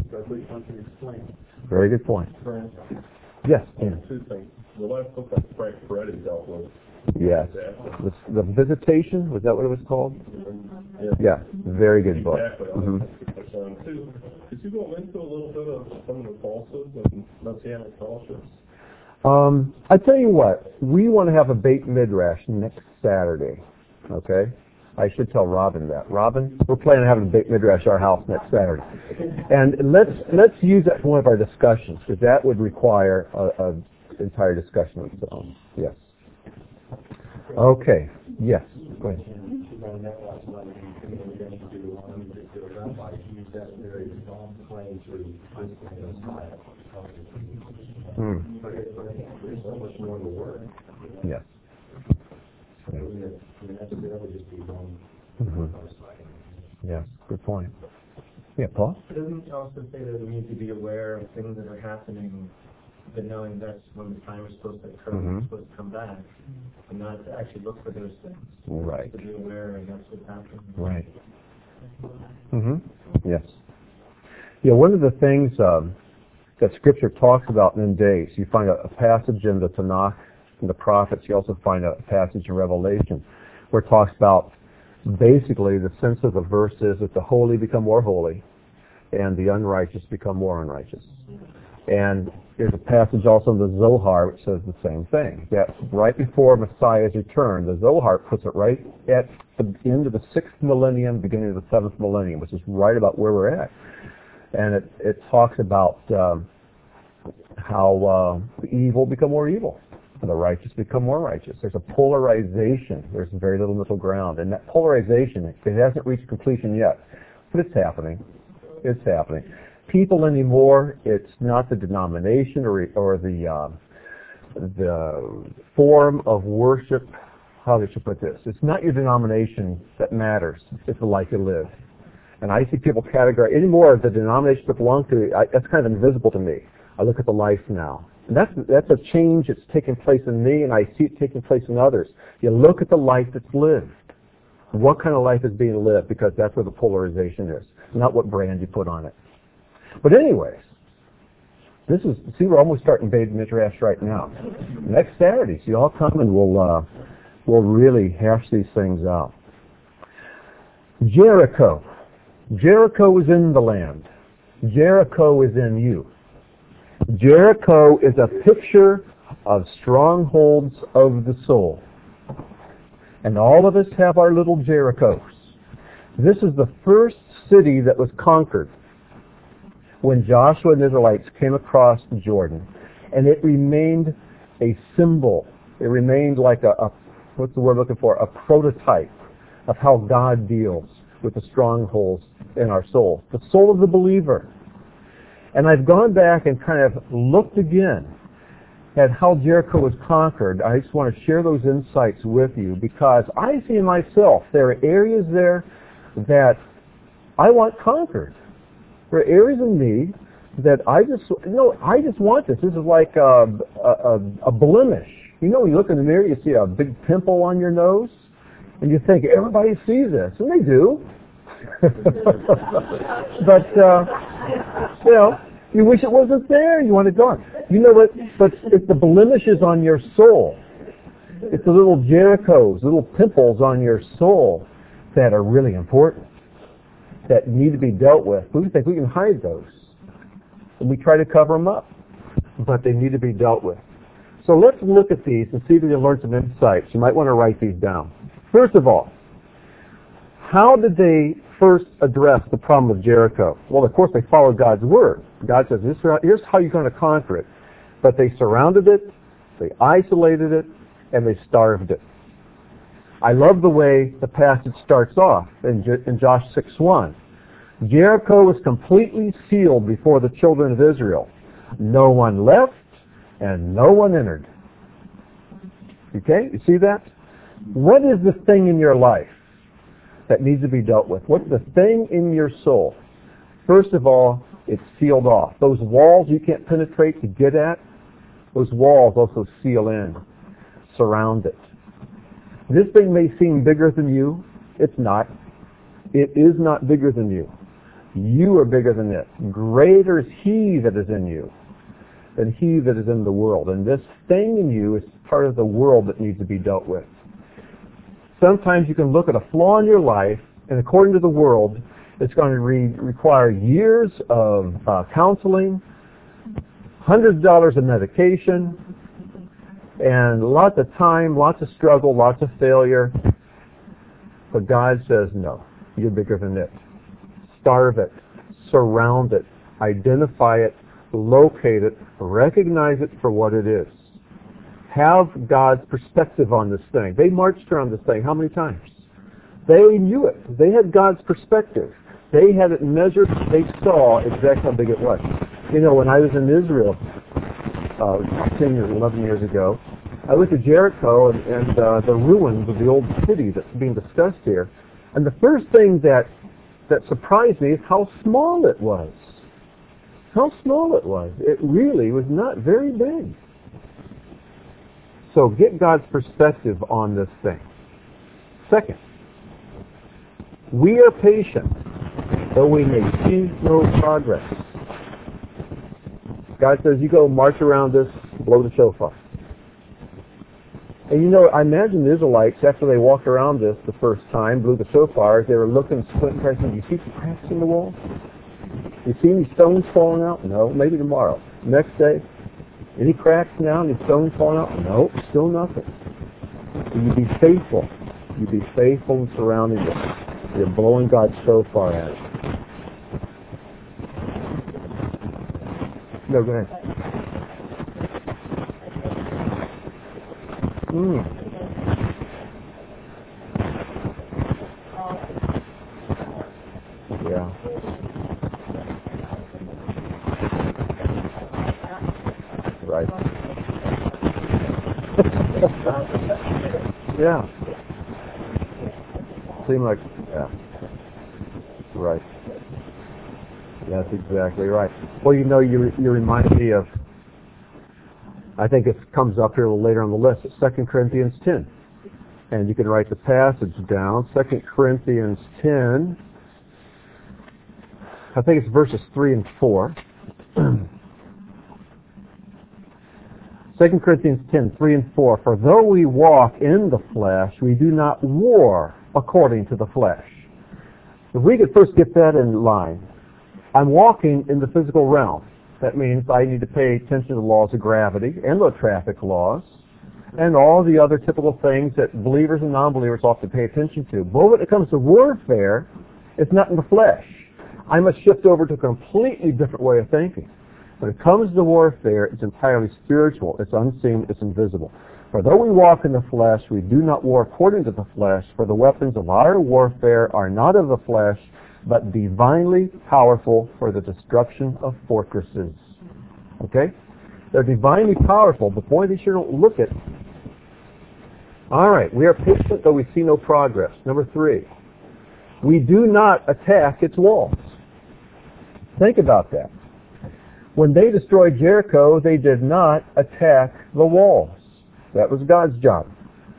Very good point. Yes, Ian. Two things. The last book that Frank Peretti dealt with. Yes. The, the Visitation, was that what it was called? Yeah. Yeah. Very good book. Exactly. Mhm. Um, two, could you go into a little bit of some of the falsehoods of Messianic fellowships? Um, I tell you what, we want to have a Beit Midrash next Saturday. Okay? I should tell Robin that. Robin, we're planning on having a Beit Midrash at our house next Saturday. And let's let's use that for one of our discussions, because that would require a, a entire discussion of its own. Yes. Okay. Yes. Go ahead. Hmm. Yes. Mhm. Yes. Good point. Yeah, Paul? Doesn't it also say that we need to be aware of things that are happening, but knowing that's when the time is supposed to occur, Mhm. we're supposed to come back, and not to actually look for those things. Right. To be aware and that's what's happening. Right. Mm-hmm. Yes. Yeah, one of the things um, that Scripture talks about in them days, you find a, a passage in the Tanakh, in the prophets, you also find a passage in Revelation, where it talks about basically the sense of the verse is that the holy become more holy, and the unrighteous become more unrighteous. And there's a passage also in the Zohar which says the same thing, that right before Messiah's return, the Zohar puts it right at the end of the sixth millennium, beginning of the seventh millennium, which is right about where we're at. And it, it talks about um, how uh, the evil become more evil, and the righteous become more righteous. There's a polarization. There's very little middle ground. And that polarization, it hasn't reached completion yet, but it's happening. It's happening. People anymore, it's not the denomination or or the uh, the form of worship. How should I put this? It's not your denomination that matters. It's the life you live. And I see people categorize anymore the denomination that belong to. I, that's kind of invisible to me. I look at the life now, and that's that's a change that's taking place in me, and I see it taking place in others. You look at the life that's lived. What kind of life is being lived? Because that's where the polarization is, not what brand you put on it. But anyways, this is, see, we're almost starting Beit Midrash right now. Next Saturday, so you all come and we'll, uh, we'll really hash these things out. Jericho. Jericho is in the land. Jericho is in you. Jericho is a picture of strongholds of the soul. And all of us have our little Jerichos. This is the first city that was conquered when Joshua and the Israelites came across the Jordan, and it remained a symbol. It remained like a, a what's the word I'm looking for? A prototype of how God deals with the strongholds in our soul, the soul of the believer. And I've gone back and kind of looked again at how Jericho was conquered. I just want to share those insights with you because I see myself there are areas there that I want conquered. There are areas in me that I just, you know, I just want this. This is like a, a, a blemish. You know, when you look in the mirror, you see a big pimple on your nose, and you think, everybody sees this, and they do. but, uh, you know, You wish it wasn't there. You want it gone. You know what? But it's the blemishes on your soul. It's the little Jerichos, little pimples on your soul that are really important, that need to be dealt with. We think we can hide those. And we try to cover them up. But they need to be dealt with. So let's look at these and see if we can learn some insights. You might want to write these down. First of all, how did they first address the problem of Jericho? Well, of course, they followed God's word. God says, here's how you're going to conquer it. But they surrounded it, they isolated it, and they starved it. I love the way the passage starts off in, in Joshua six one. Jericho was completely sealed before the children of Israel. No one left, and no one entered. Okay, you see that? What is the thing in your life that needs to be dealt with? What's the thing in your soul? First of all, it's sealed off. Those walls you can't penetrate to get at, those walls also seal in, surround it. This thing may seem bigger than you. It's not. It is not bigger than you. You are bigger than it. Greater is He that is in you than he that is in the world. And this thing in you is part of the world that needs to be dealt with. Sometimes you can look at a flaw in your life, and according to the world, it's going to re- require years of uh, counseling, hundreds of dollars of medication, and lots of time, lots of struggle, lots of failure. But God says, no, you're bigger than it. Starve it, surround it, identify it, locate it, recognize it for what it is. Have God's perspective on this thing. They marched around this thing how many times? They knew it. They had God's perspective. They had it measured. They saw exactly how big it was. You know, when I was in Israel uh, ten years, eleven years ago, I went to Jericho and, and uh, the ruins of the old city that's being discussed here. And the first thing that, that surprised me is how small it was. How small it was. It really was not very big. So get God's perspective on this thing. Second, we are patient, though we may see no progress. God says, you go march around this, blow the shofar. And you know, I imagine the Israelites, after they walked around this the first time, blew the shofars, they were looking, squinting, trying to think, do you see some cracks in the wall? You see any stones falling out? No, maybe tomorrow. Next day, any cracks now? Any stones falling out? No, still nothing. So you be faithful. You be faithful in surrounding it. You're blowing God's shofar at it. No, go ahead. Mm. Yeah. Right. Yeah. Seem like, yeah. Right. That's exactly right. Well, you know, you you remind me of, I think it comes up here a little later on the list, it's Second Corinthians ten. And you can write the passage down, Second Corinthians ten. I think it's verses three and four. Second Corinthians ten, three and four. For though we walk in the flesh, we do not war according to the flesh. If we could first get that in line. I'm walking in the physical realm. That means I need to pay attention to the laws of gravity and the traffic laws and all the other typical things that believers and non-believers often pay attention to. But when it comes to warfare, it's not in the flesh. I must shift over to a completely different way of thinking. When it comes to warfare, it's entirely spiritual. It's unseen. It's invisible. For though we walk in the flesh, we do not war according to the flesh, for the weapons of our warfare are not of the flesh, but divinely powerful for the destruction of fortresses. Okay? They're divinely powerful, but boy, they sure don't look it. All right, we are patient, though we see no progress. Number three, we do not attack its walls. Think about that. When they destroyed Jericho, they did not attack the walls. That was God's job.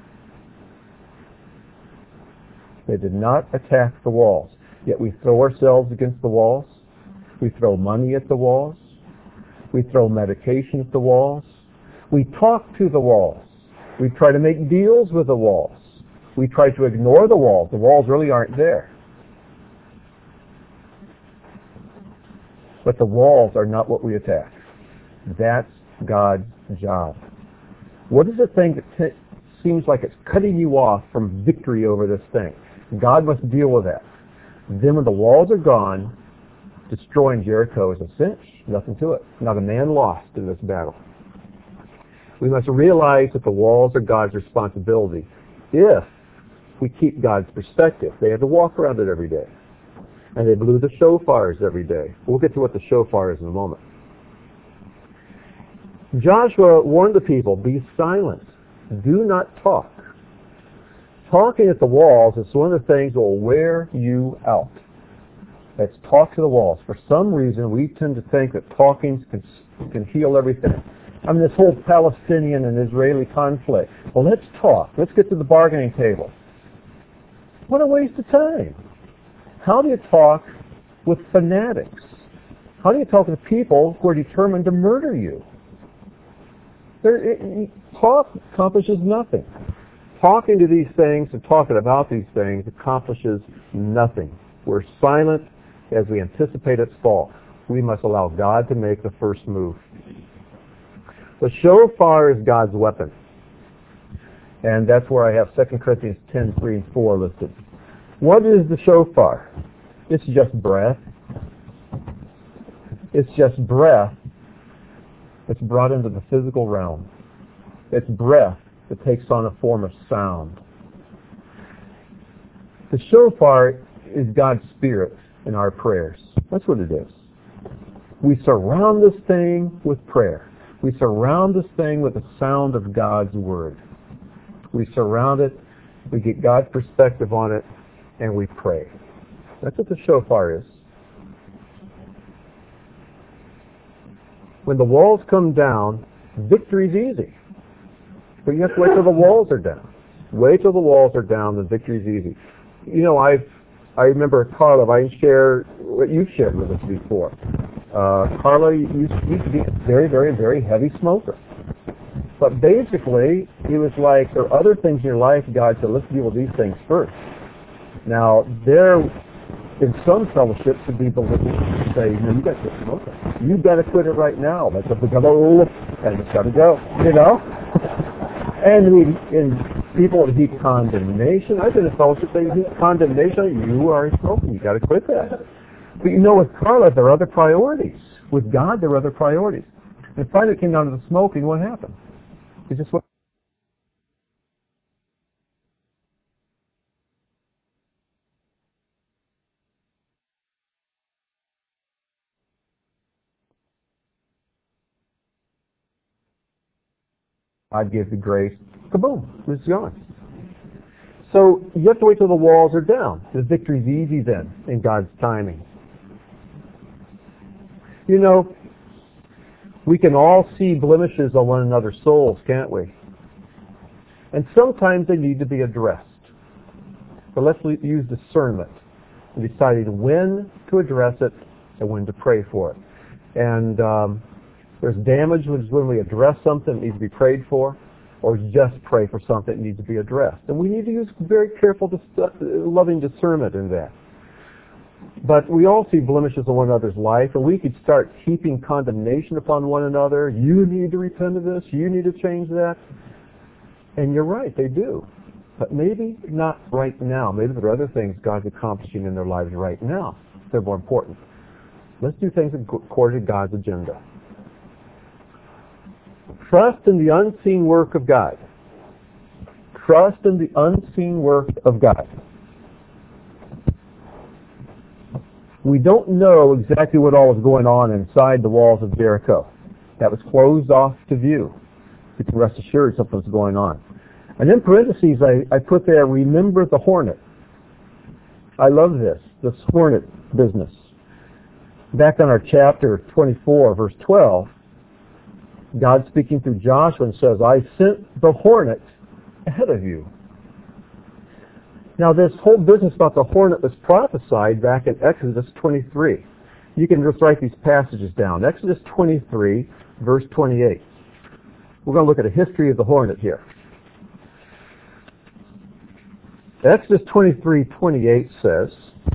They did not attack the walls. Yet we throw ourselves against the walls. We throw money at the walls. We throw medication at the walls. We talk to the walls. We try to make deals with the walls. We try to ignore the walls. The walls really aren't there. But the walls are not what we attack. That's God's job. What is the thing that t- seems like it's cutting you off from victory over this thing? God must deal with that. Then when the walls are gone, destroying Jericho is a cinch. Nothing to it. Not a man lost in this battle. We must realize that the walls are God's responsibility if we keep God's perspective. They have to walk around it every day. And they blew the shofars every day. We'll get to what the shofar is in a moment. Joshua warned the people, be silent. Do not talk. Talking at the walls is one of the things that will wear you out. Let's talk to the walls. For some reason, we tend to think that talking can, can heal everything. I mean, this whole Palestinian and Israeli conflict. Well, let's talk. Let's get to the bargaining table. What a waste of time. How do you talk with fanatics? How do you talk with people who are determined to murder you? There, it, talk accomplishes nothing. Talking to these things and talking about these things accomplishes nothing. We're silent as we anticipate its fall. We must allow God to make the first move. The shofar is God's weapon. And that's where I have Second Corinthians ten, three and four listed. What is the shofar? It's just breath. It's just breath that's brought into the physical realm. It's breath that takes on a form of sound. The shofar is God's Spirit in our prayers. That's what it is. We surround this thing with prayer. We surround this thing with the sound of God's Word. We surround it, we get God's perspective on it, and we pray. That's what the shofar is. When the walls come down, victory's easy. But you have to wait till the walls are down. Wait till the walls are down, then victory's easy. You know, I've I remember Carla, I share what you've shared with us before. Uh, Carla used, used to be a very, very, very heavy smoker. But basically, it was like there are other things in your life, God said, let's deal with these things first. Now, there, in some fellowships, would be believers who say, no, you got to quit smoking. You've got to quit it right now. That's what we got to, and it's got to go, you know? And we, and people would heap condemnation. I've been in fellowship, they heap condemnation. You are smoking. You got to quit that. But you know, with Carla, there are other priorities. With God, there are other priorities. And finally, it came down to the smoking. What happened? It just went. I'd give the grace. Kaboom! It's gone. So you have to wait till the walls are down. The victory's easy then in God's timing. You know, we can all see blemishes on one another's souls, can't we? And sometimes they need to be addressed. But let's use discernment in deciding when to address it and when to pray for it. And um, there's damage when we address something that needs to be prayed for, or just pray for something that needs to be addressed. And we need to use very careful, loving discernment in that. But we all see blemishes in one another's life, and we could start heaping condemnation upon one another. You need to repent of this. You need to change that. And you're right, they do. But maybe not right now. Maybe there are other things God's accomplishing in their lives right now. They're more important. Let's do things according to God's agenda. Trust in the unseen work of God. Trust in the unseen work of God. We don't know exactly what all was going on inside the walls of Jericho. That was closed off to view. You can rest assured something was going on. And in parentheses, I, I put there, remember the hornet. I love this, this hornet business. Back on our chapter twenty-four, verse twelve, God speaking through Joshua and says, I sent the hornet ahead of you. Now this whole business about the hornet was prophesied back in Exodus twenty-three. You can just write these passages down. Exodus twenty-three, verse twenty-eight. We're going to look at a history of the hornet here. Exodus twenty-three, twenty-eight says,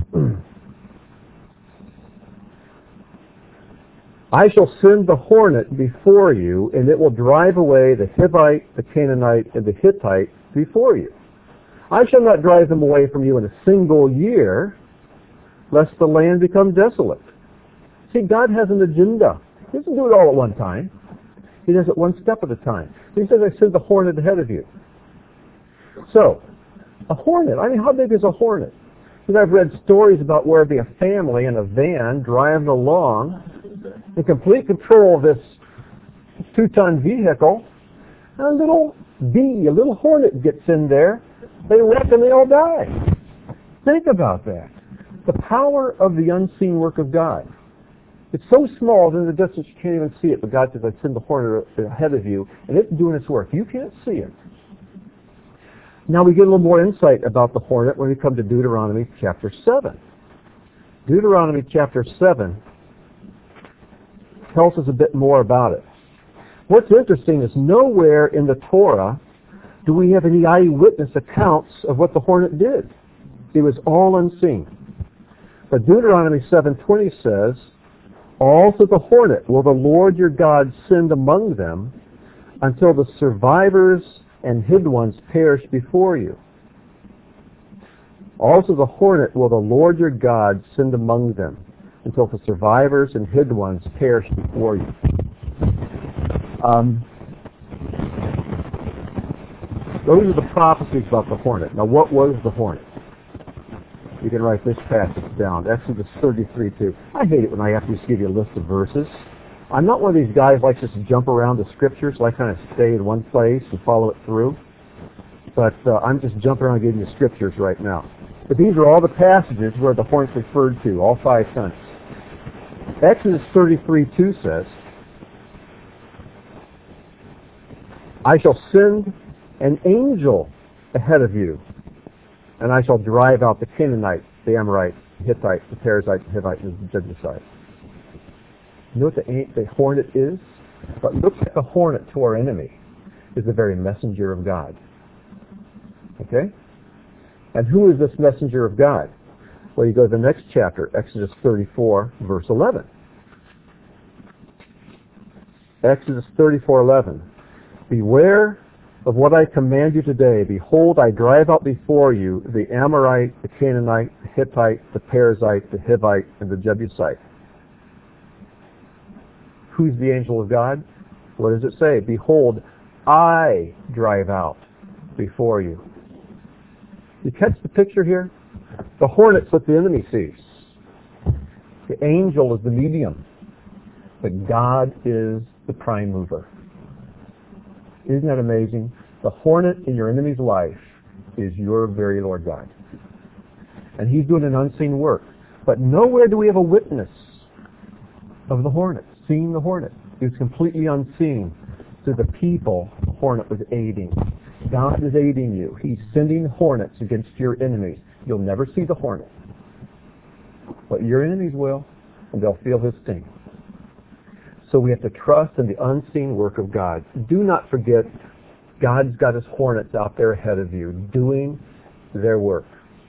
I shall send the hornet before you, and it will drive away the Hivite, the Canaanite, and the Hittite before you. I shall not drive them away from you in a single year, lest the land become desolate. See, God has an agenda. He doesn't do it all at one time. He does it one step at a time. He says, I send the hornet ahead of you. So, a hornet, I mean, how big is a hornet? Because I've read stories about where there'd be a family in a van driving along in complete control of this two-ton vehicle, and a little bee, a little hornet gets in there, they wreck and they all die. Think about that. The power of the unseen work of God. It's so small that in the distance you can't even see it, but God says, I send the hornet ahead of you, and it's doing its work. You can't see it. Now we get a little more insight about the hornet when we come to Deuteronomy chapter seven. Deuteronomy chapter seven tells us a bit more about it. What's interesting is nowhere in the Torah do we have any eyewitness accounts of what the hornet did. It was all unseen. But Deuteronomy seven twenty says, also the hornet will the Lord your God send among them until the survivors and hid ones perish before you. Also the hornet will the Lord your God send among them until the survivors and hid ones perish before you. Um, those are the prophecies about the hornet. Now what was the hornet? You can write this passage down. Exodus thirty-three two. I hate it when I have to just give you a list of verses. I'm not one of these guys who likes just to jump around the scriptures, so I kind of stay in one place and follow it through. But uh, I'm just jumping around giving you scriptures right now. But these are all the passages where the hornet's referred to, all five times. Exodus thirty-three two says, I shall send an angel ahead of you, and I shall drive out the Canaanite, the Amorite, the Hittite, the Perizzite, the Hivite, and the Jebusite. You know what the, the hornet is? What looks like a hornet to our enemy is the very messenger of God. Okay? And who is this messenger of God? Well, you go to the next chapter, Exodus thirty-four, verse eleven. Exodus thirty-four eleven. Beware of what I command you today. Behold, I drive out before you the Amorite, the Canaanite, the Hittite, the Perizzite, the Hivite, and the Jebusite. Who's the angel of God? What does it say? Behold, I drive out before you. You catch the picture here? The hornet's what the enemy sees. The angel is the medium. But God is the prime mover. Isn't that amazing? The hornet in your enemy's life is your very Lord God. And he's doing an unseen work. But nowhere do we have a witness of the hornet, seeing the hornet. It was completely unseen to the people the hornet was aiding. God is aiding you. He's sending hornets against your enemies. You'll never see the hornet. But your enemies will, and they'll feel his sting. So we have to trust in the unseen work of God. Do not forget, God's got his hornets out there ahead of you, doing their work.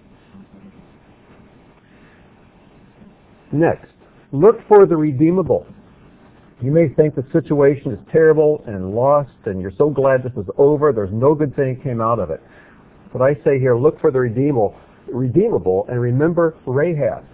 Next, look for the redeemable. You may think the situation is terrible and lost, and you're so glad this is over. There's no good thing came out of it. But I say here, look for the redeemable, redeemable, and remember Rahab.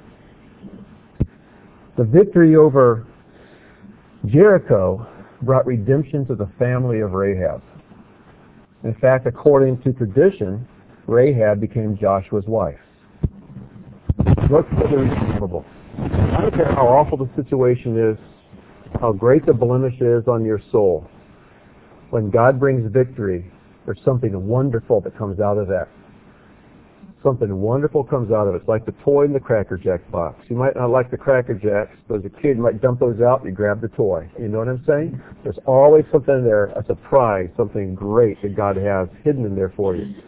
The victory over Jericho brought redemption to the family of Rahab. In fact, according to tradition, Rahab became Joshua's wife. Look for the redeemable. I don't care how awful the situation is, how great the blemish is on your soul. When God brings victory, there's something wonderful that comes out of that. Something wonderful comes out of it. It's like the toy in the Cracker Jack box. You might not like the Cracker Jacks, but as a kid you might dump those out and you grab the toy. You know what I'm saying? There's always something in there, a surprise, something great that God has hidden in there for you.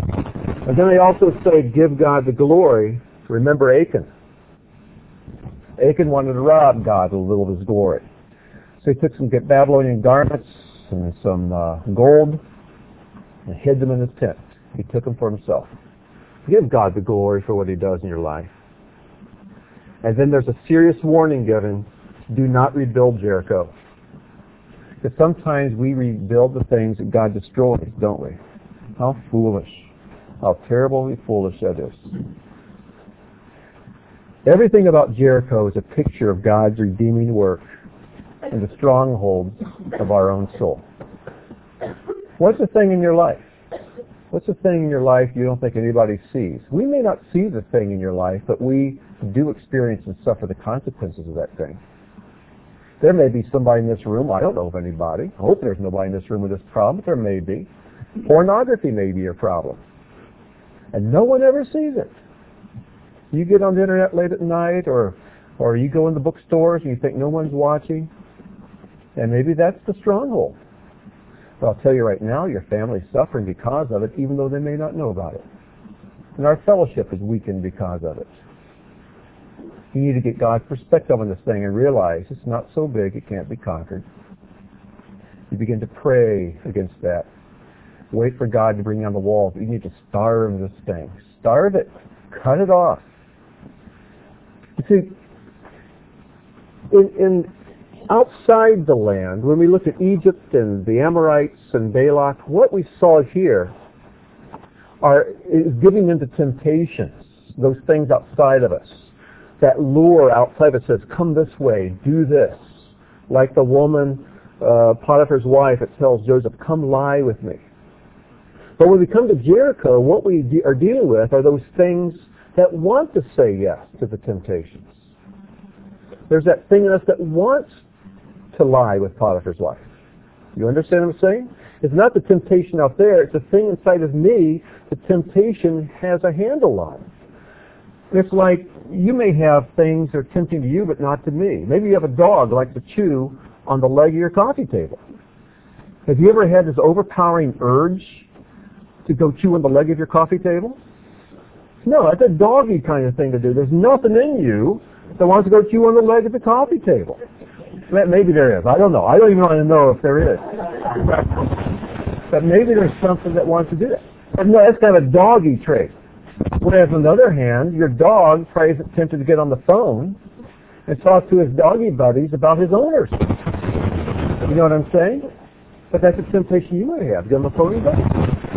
And then they also say, give God the glory. Remember Achan. Achan wanted to rob God a little of his glory. So he took some Babylonian garments and some uh, gold and hid them in his tent. He took them for himself. Give God the glory for what he does in your life. And then there's a serious warning given: do not rebuild Jericho. Because sometimes we rebuild the things that God destroys, don't we? How foolish. How terribly foolish that is. Everything about Jericho is a picture of God's redeeming work in the strongholds of our own soul. What's the thing in your life? What's the thing in your life you don't think anybody sees? We may not see the thing in your life, but we do experience and suffer the consequences of that thing. There may be somebody in this room, I don't know of anybody, I hope there's nobody in this room with this problem, but there may be. Pornography may be your problem. And no one ever sees it. You get on the internet late at night, or or you go in the bookstores and you think no one's watching, and maybe that's the stronghold. But I'll tell you right now, your family's suffering because of it, even though they may not know about it. And our fellowship is weakened because of it. You need to get God's perspective on this thing and realize it's not so big it can't be conquered. You begin to pray against that. Wait for God to bring down the walls. You need to starve this thing. Starve it. Cut it off. You see, in, in outside the land, when we look at Egypt and the Amorites and Balak, what we saw here are is giving into temptations, those things outside of us. That lure outside of us says, come this way, do this. Like the woman, uh, Potiphar's wife, it tells Joseph, come lie with me. But when we come to Jericho, what we de- are dealing with are those things that want to say yes to the temptations. There's that thing in us that wants to lie with Potiphar's wife. You understand what I'm saying? It's not the temptation out there. It's the thing inside of me the temptation has a handle on. It's like you may have things that are tempting to you but not to me. Maybe you have a dog that likes to chew on the leg of your coffee table. Have you ever had this overpowering urge to go chew on the leg of your coffee table? No, that's a doggy kind of thing to do. There's nothing in you that wants to go chew on the leg of the coffee table. Maybe there is. I don't know. I don't even want to know if there is. But maybe there's something that wants to do that. But no, that's kind of a doggy trait. Whereas on the other hand, your dog probably isn't tempted to get on the phone and talk to his doggy buddies about his owners. You know what I'm saying? But that's a temptation you might have. Get on the phone and buddies.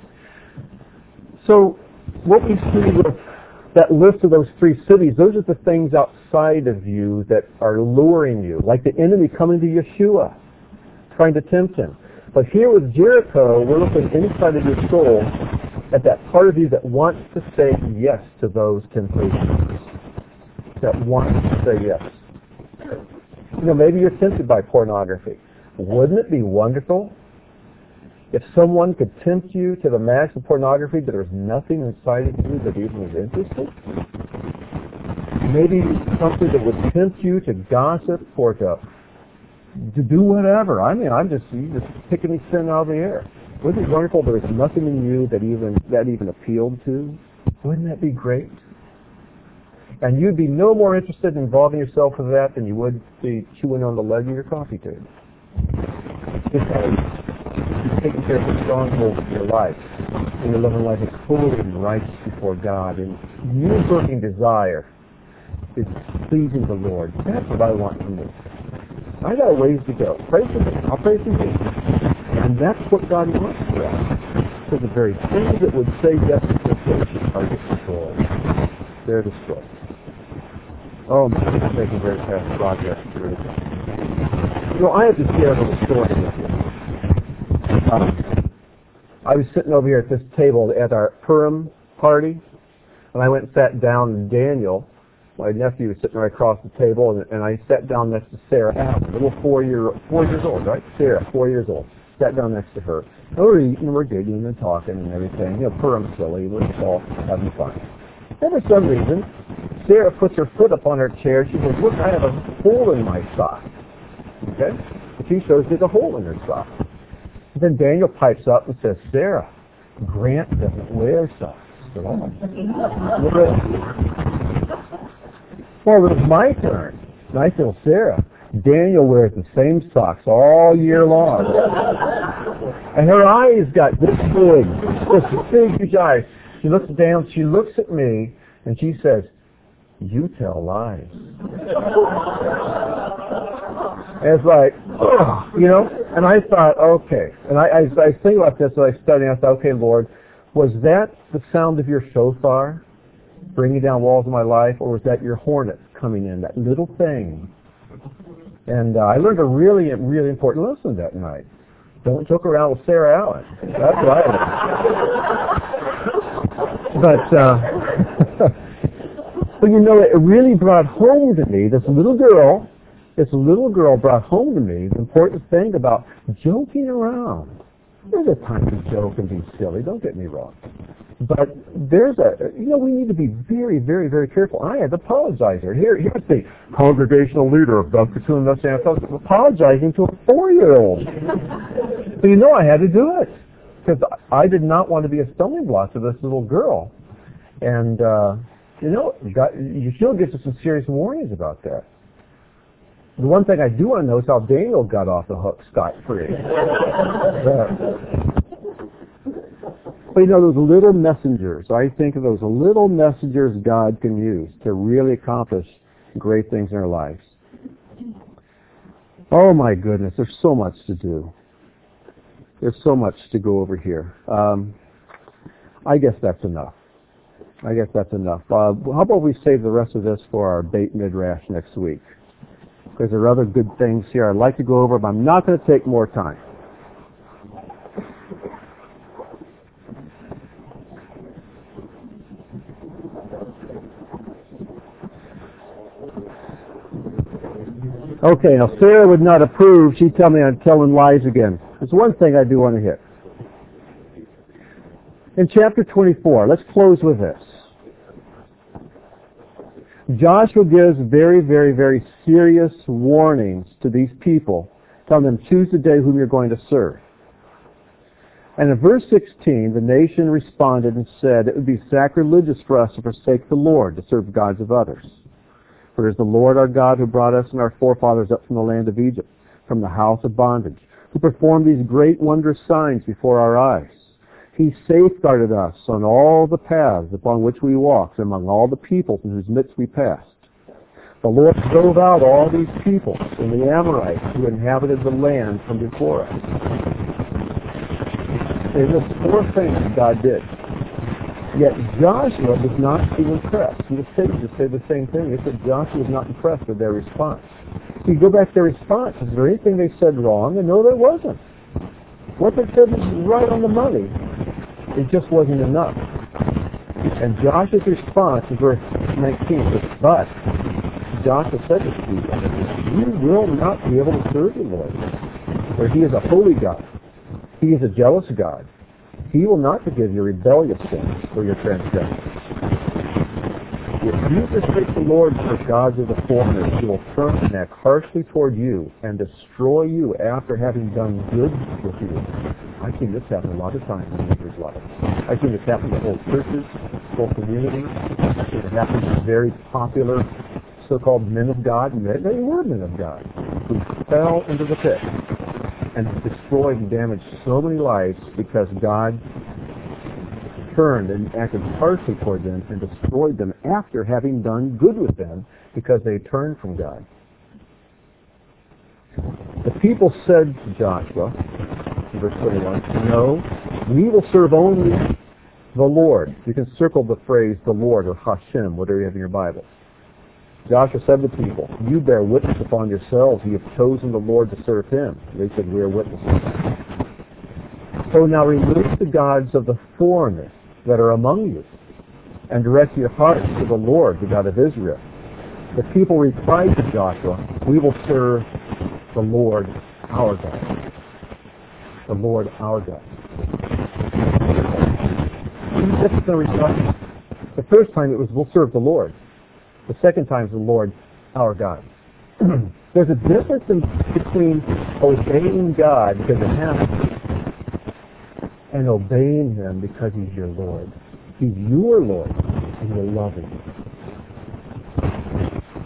So what we see with that list of those three cities, those are the things outside of you that are luring you, like the enemy coming to Yeshua, trying to tempt him. But here with Jericho, we're looking inside of your soul at that part of you that wants to say yes to those temptations, that wants to say yes. You know, maybe you're tempted by pornography. Wouldn't it be wonderful if someone could tempt you to the max of pornography, but there's nothing inside of you that even is interested? Maybe something that would tempt you to gossip or to to do whatever. I mean, I'm just you just picking any sin out of the air. Wouldn't it be wonderful if there was nothing in you that even that even appealed to? Wouldn't that be great? And you'd be no more interested in involving yourself with that than you would be chewing on the leg of your coffee table. Because you're taking care of the strongholds of your life, and you're living life as holy and righteous before God, and your burning desire is pleasing the Lord. That's what I want from you. I got a ways to go. Pray for me. I'll pray for you. And that's what God wants for us. So the very things that would say yes to temptation are destroyed. They're destroyed. Oh man, I'm making very fast progress through it. You know, I have to share a little story with you. Um, I was sitting over here at this table at our Purim party, and I went and sat down, and Daniel, my nephew, was sitting right across the table, and, and I sat down next to Sarah Allen, a little four-year, four years old, right? Sarah, four years old. Sat down next to her. And we're eating, we're giggling and talking and everything. You know, Purim's silly, we're all having fun. And for some reason, Sarah puts her foot up on her chair. She says, look, I have a hole in my sock. Okay? And she shows there's a hole in her sock. And then Daniel pipes up and says, Sarah, Grant doesn't wear socks at all. Well, it was my turn. Nice little Sarah. Daniel wears the same socks all year long. And her eyes got this big, this big, huge eyes. She looks down, she looks at me, and she says, "You tell lies." And it's like, oh, you know, and I thought, okay. And I, I, I was thinking about this, so I studied, and I thought, okay, Lord, was that the sound of your shofar bringing down walls of my life, or was that your hornet coming in, that little thing? And uh, I learned a really, really important lesson that night. Don't joke around with Sarah Allen. That's what I learned. But, uh, but you know, it really brought home to me, this little girl, this little girl brought home to me the important thing about joking around. There's a time to joke and be silly, don't get me wrong. But there's a, you know, we need to be very, very, very careful. I had to apologize here. Here, here's the congregational leader of Doctor Coon Los Santos apologizing to a four-year-old. So you know I had to do it because I did not want to be a stumbling block to this little girl. And, uh, you know, Yeshua gives us some serious warnings about that. The one thing I do want to know is how Daniel got off the hook scot-free. But you know, those little messengers, I think of those little messengers God can use to really accomplish great things in our lives. Oh my goodness, there's so much to do. There's so much to go over here. Um, I guess that's enough. I guess that's enough. Uh, how about we save the rest of this for our Beit Midrash next week? Because there are other good things here I'd like to go over, but I'm not going to take more time. Okay, now Sarah would not approve. She'd tell me I'm telling lies again. There's one thing I do want to hit. In chapter twenty-four, let's close with this. Joshua gives very, very, very serious warnings to these people, telling them, choose the day whom you're going to serve. And in verse sixteen, the nation responded and said, it would be sacrilegious for us to forsake the Lord to serve gods of others. For it is the Lord our God who brought us and our forefathers up from the land of Egypt, from the house of bondage, who performed these great wondrous signs before our eyes. He safeguarded us on all the paths upon which we walked, among all the peoples in whose midst we passed. The Lord drove out all these peoples and the Amorites who inhabited the land from before us. There's just four things God did. Yet Joshua was not even impressed. And the sages say the same thing. They said Joshua was not impressed with their response. So you go back to their response. Is there anything they said wrong? And no, there wasn't. What they said was right on the money. It just wasn't enough. And Joshua's response in verse nineteen says, but Joshua said to the people, you will not be able to serve the Lord, for he is a holy God. He is a jealous God. He will not forgive your rebellious sins or your transgressions. If you forsake the Lord for gods of the foreigners, he will turn and act harshly toward you and destroy you after having done good with you. I've seen this happen a lot of times in people's lives. I've seen this happen to whole churches, whole communities. I've seen it happen to very popular so-called men of God, and they were men of God, who fell into the pit and destroyed and damaged so many lives because God turned and acted harshly toward them and destroyed them after having done good with them because they turned from God. The people said to Joshua, in verse twenty-one, no, we will serve only the Lord. You can circle the phrase the Lord or Hashem, whatever you have in your Bible. Joshua said to the people, you bear witness upon yourselves. You have chosen the Lord to serve him. They said, we are witnesses. So now remove the gods of the foreigners that are among you and direct your hearts to the Lord, the God of Israel. The people replied to Joshua, we will serve the Lord our God. The Lord our God. This is the response. The first time it was, we'll serve the Lord. The second time is the Lord our God. There's a difference in, between obeying God because it happens and obeying him because he's your Lord. He's your Lord and you're loving him.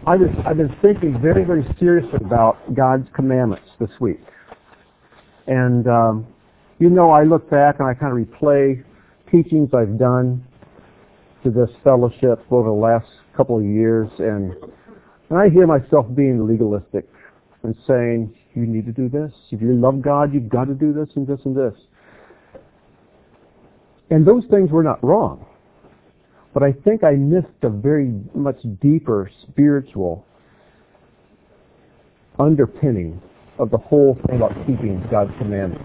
I was, I've been thinking very, very seriously about God's commandments this week. And, um, you know, I look back and I kind of replay teachings I've done to this fellowship over the last couple of years, and, and I hear myself being legalistic and saying, you need to do this. If you love God, you've got to do this and this and this. And those things were not wrong. But I think I missed a very much deeper spiritual underpinning of the whole thing about keeping God's commandments.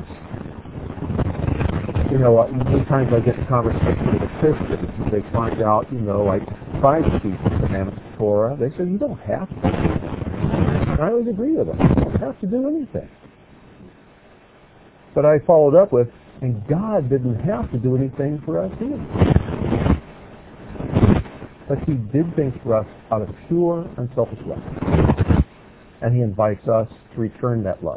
You know, many times I get in conversation with a Christian, and they find out, you know, I try to keep the commandments of Torah. They say, you don't have to. And I always agree with them. You don't have to do anything. But I followed up with, and God didn't have to do anything for us either. But He did things for us out of pure, unselfish love. And He invites us to return that love.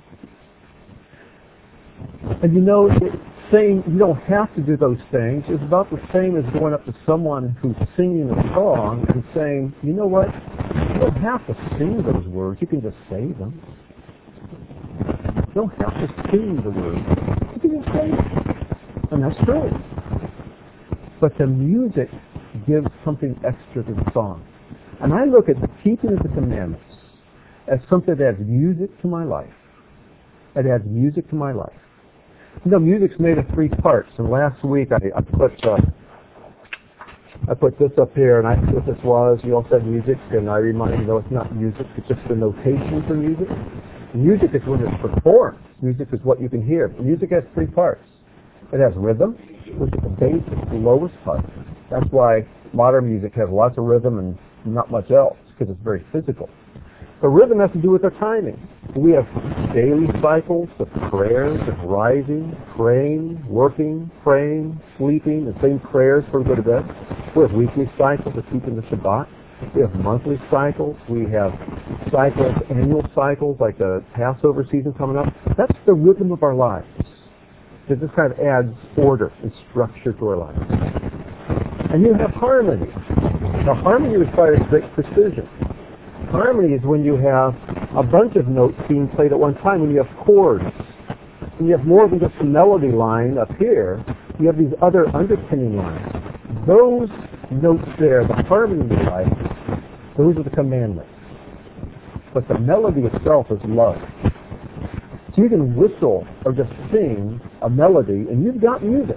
And you know, it, saying you don't have to do those things is about the same as going up to someone who's singing a song and saying, you know what, you don't have to sing those words, you can just say them. You don't have to sing the words, you can just say them. And that's true. But the music gives something extra to the song. And I look at the keeping of the commandments as something that adds music to my life. It adds music to my life. You know, music's made of three parts. And last week I, I put uh, I put this up here, and I said what this was. You all said music, and I remind you, no, it's not music. It's just the notation for music. Music is when it's performed. Music is what you can hear. Music has three parts. It has rhythm, which is the basic, the lowest part. That's why modern music has lots of rhythm and not much else, because it's very physical. But rhythm has to do with our timing. We have daily cycles of prayers, of rising, praying, working, praying, sleeping, the same prayers before we go to bed. We have weekly cycles of keeping the Shabbat. We have monthly cycles. We have cycles, annual cycles, like the Passover season coming up. That's the rhythm of our lives. It just kind of adds order and structure to our lives. And you have harmony. Now, harmony requires great precision. Harmony is when you have a bunch of notes being played at one time, when you have chords. When you have more than just a melody line up here, you have these other underpinning lines. Those notes there, the harmony in your life, those are the commandments. But the melody itself is love. So you can whistle or just sing a melody, and you've got music.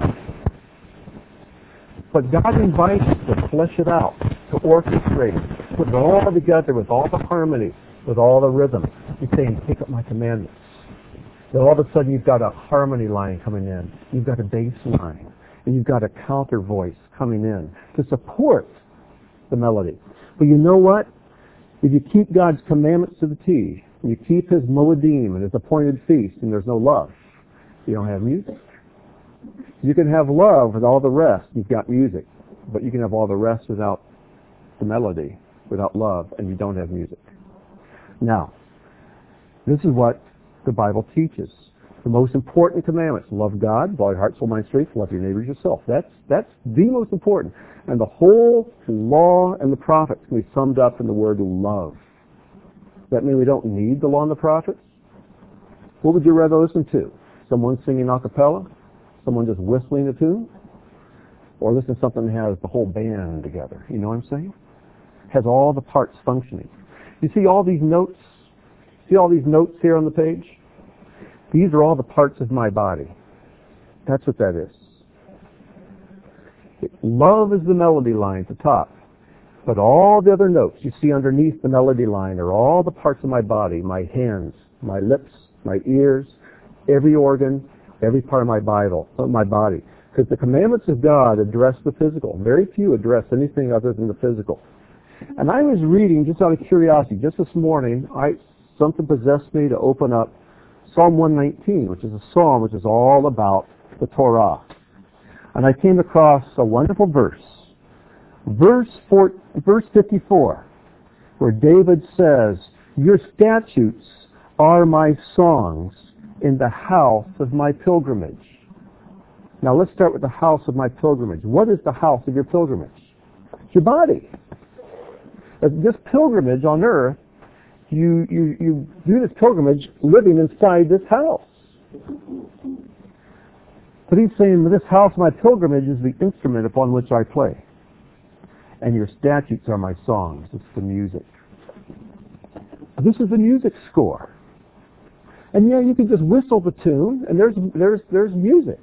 But God invites us to flesh it out, to orchestrate it, to put it all together with all the harmony, with all the rhythm. He's saying, take up my commandments. Then all of a sudden you've got a harmony line coming in. You've got a bass line. And you've got a counter voice coming in to support the melody. But you know what? If you keep God's commandments to the T, and you keep His moedim and His appointed feast, and there's no love, you don't have music. You can have love with all the rest. You've got music. But you can have all the rest without the melody, without love, and you don't have music. Now, this is what the Bible teaches. The most important commandments. Love God, with all your heart, soul, mind, strength. Love your neighbor as yourself. That's, that's the most important. And the whole law and the prophets can be summed up in the word love. Does that mean we don't need the law and the prophets? What would you rather listen to? Someone singing a cappella? Someone just whistling a tune? Or listen to something that has the whole band together? You know what I'm saying? Has all the parts functioning. You see all these notes? See all these notes here on the page? These are all the parts of my body. That's what that is. Love is the melody line at the top. But all the other notes you see underneath the melody line are all the parts of my body, my hands, my lips, my ears, every organ, every part of my Bible, of my body. Because the commandments of God address the physical. Very few address anything other than the physical. And I was reading, just out of curiosity, just this morning, I something possessed me to open up Psalm one nineteen, which is a psalm which is all about the Torah. And I came across a wonderful verse. Verse, four, verse fifty-four, where David says, your statutes are my songs in the house of my pilgrimage. Now let's start with the house of my pilgrimage. What is the house of your pilgrimage? It's your body. But this pilgrimage on earth, you, you, you do this pilgrimage living inside this house. But he's saying, this house, my pilgrimage, is the instrument upon which I play. And your statutes are my songs. It's the music. This is the music score. And yeah, you can just whistle the tune, and there's, there's, there's music.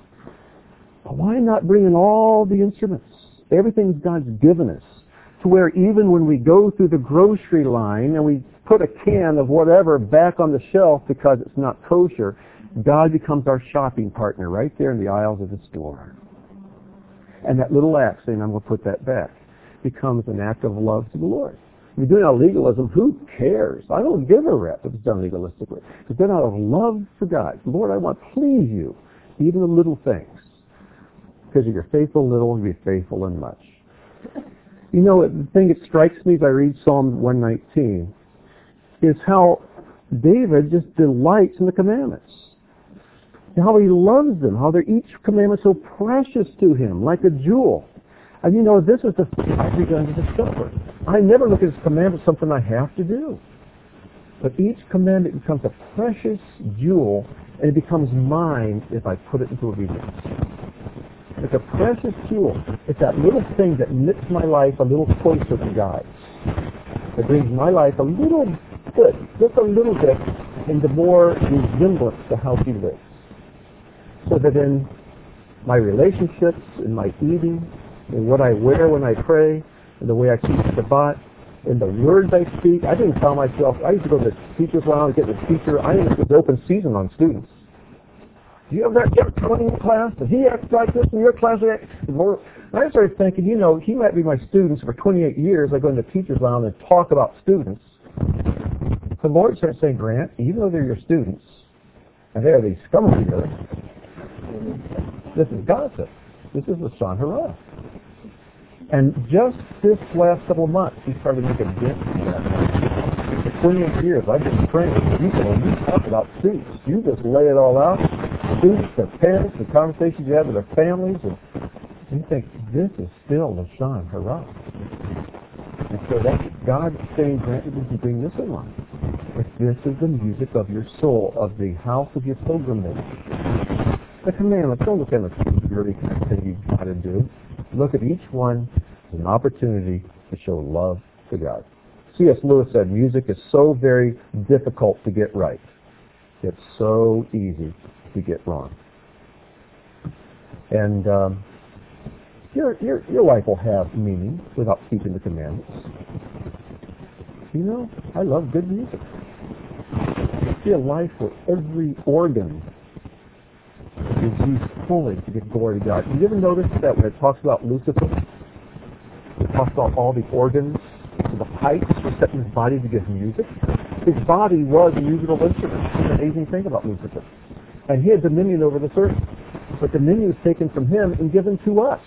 But why not bring in all the instruments? Everything God's given us, to where even when we go through the grocery line and we put a can of whatever back on the shelf because it's not kosher, God becomes our shopping partner right there in the aisles of the store. And that little act saying, I'm going to put that back, becomes an act of love to the Lord. If you're doing out of legalism, who cares? I don't give a rip if it's done legalistically. It's done out of love for God. Lord, I want to please you, even the little things. Because if you're faithful in little, you'll be faithful in much. You know, the thing that strikes me as I read Psalm one nineteen is how David just delights in the commandments. How he loves them, how they're each commandment so precious to him, like a jewel. And you know, this is the thing I've begun to discover. I never look at this commandment as something I have to do. But each commandment becomes a precious jewel, and it becomes mine if I put it into obedience. It's a precious jewel. It's that little thing that knits my life a little closer to God's. It brings my life a little bit, just a little bit, into more resemblance to how he lives. So that in my relationships, in my eating, in what I wear when I pray, in the way I keep Shabbat, in the words I speak, I didn't tell myself, I used to go to the teacher's lounge, get the teacher, I think it was open season on students. Do you have that guy coming in class? Does he act like this in your class? And I started thinking, you know, he might be my students for twenty-eight years. I go in the teacher's lounge and talk about students. The Lord started saying, Grant, even though they're your students, and they're these scum of the earth, this is gossip. This is Lashon Hara. And just this last couple of months, he started making a dent in that. For twenty-eight years, I've been praying with people, and you talk about students. You just lay it all out. Students, their parents, the conversations you have with their families, and you think, this is still Lashon Hara. And so that's God saying, Grant, you can bring this in line. But this is the music of your soul, of the house of your pilgrimage. The commandments, don't look at the dirty kind of thing you've got to do. Look at each one as an opportunity to show love to God. C S Lewis said, music is so very difficult to get right. It's so easy to get wrong. And um, your, your, your life will have meaning without keeping the commandments. You know, I love good music. I see a life where every organ is used fully to give glory to God. You ever notice that when it talks about Lucifer, it talks about all the organs, the pipes were set in his body to give music? His body was a musical instrument. It's an amazing thing about Lucifer. And he had dominion over this earth. But dominion was taken from him and given to us.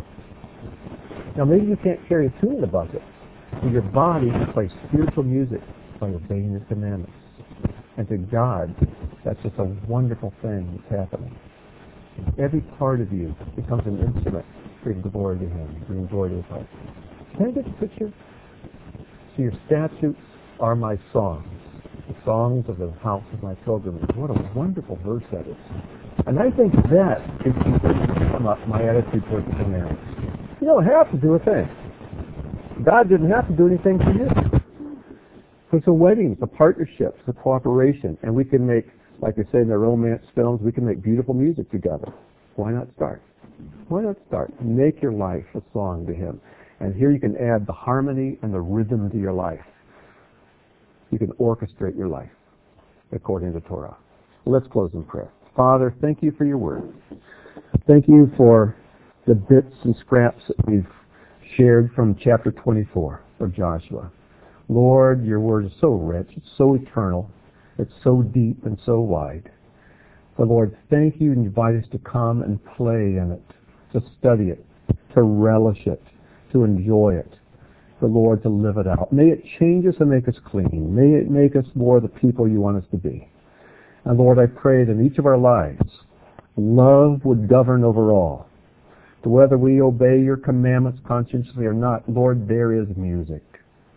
Now maybe you can't carry a tune in the bucket, but your body can play spiritual music by obeying his commandments. And to God, that's just a wonderful thing that's happening. Every part of you becomes an instrument bringing glory to him, bringing glory to his life. Can I get a picture? So your statutes are my songs, the songs of the house of my pilgrimage. What a wonderful verse that is. And I think that is to sum up my attitude towards the commandments. You don't have to do a thing. God didn't have to do anything for you. It's a wedding, it's a partnership, it's a cooperation, and we can make, like they say in the romance films, we can make beautiful music together. Why not start? Why not start? Make your life a song to him. And here you can add the harmony and the rhythm to your life. You can orchestrate your life according to Torah. Let's close in prayer. Father, thank you for your word. Thank you for the bits and scraps that we've shared from chapter twenty-four of Joshua. Lord, your word is so rich, it's so eternal, it's so deep and so wide. But Lord, thank you and invite us to come and play in it, to study it, to relish it, to enjoy it. But Lord, to live it out. May it change us and make us clean. May it make us more the people you want us to be. And Lord, I pray that in each of our lives, love would govern over all. To whether we obey your commandments conscientiously or not, Lord, there is music.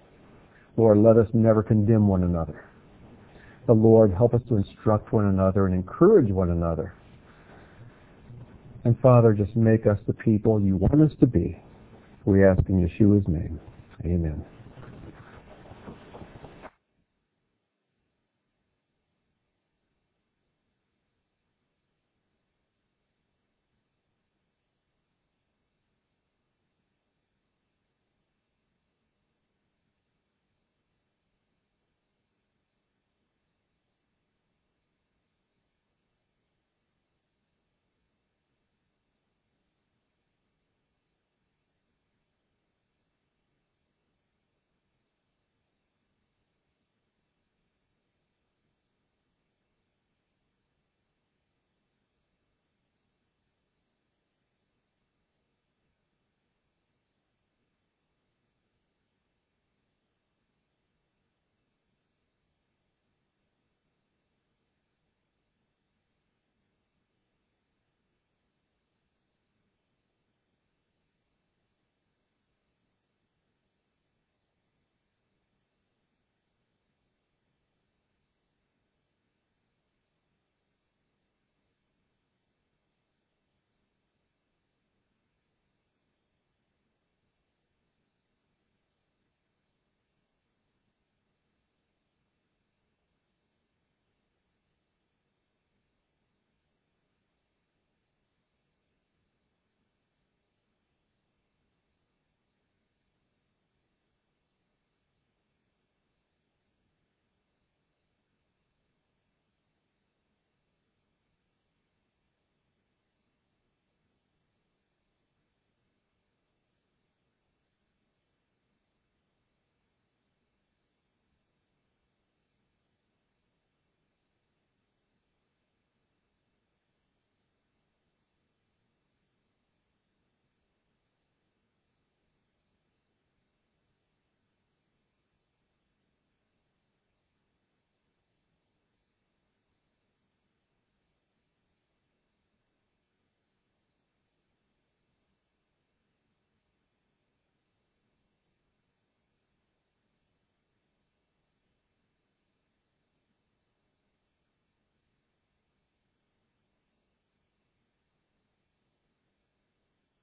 Lord, let us never condemn one another. The Lord, help us to instruct one another and encourage one another. And Father, just make us the people you want us to be. We ask in Yeshua's name. Amen.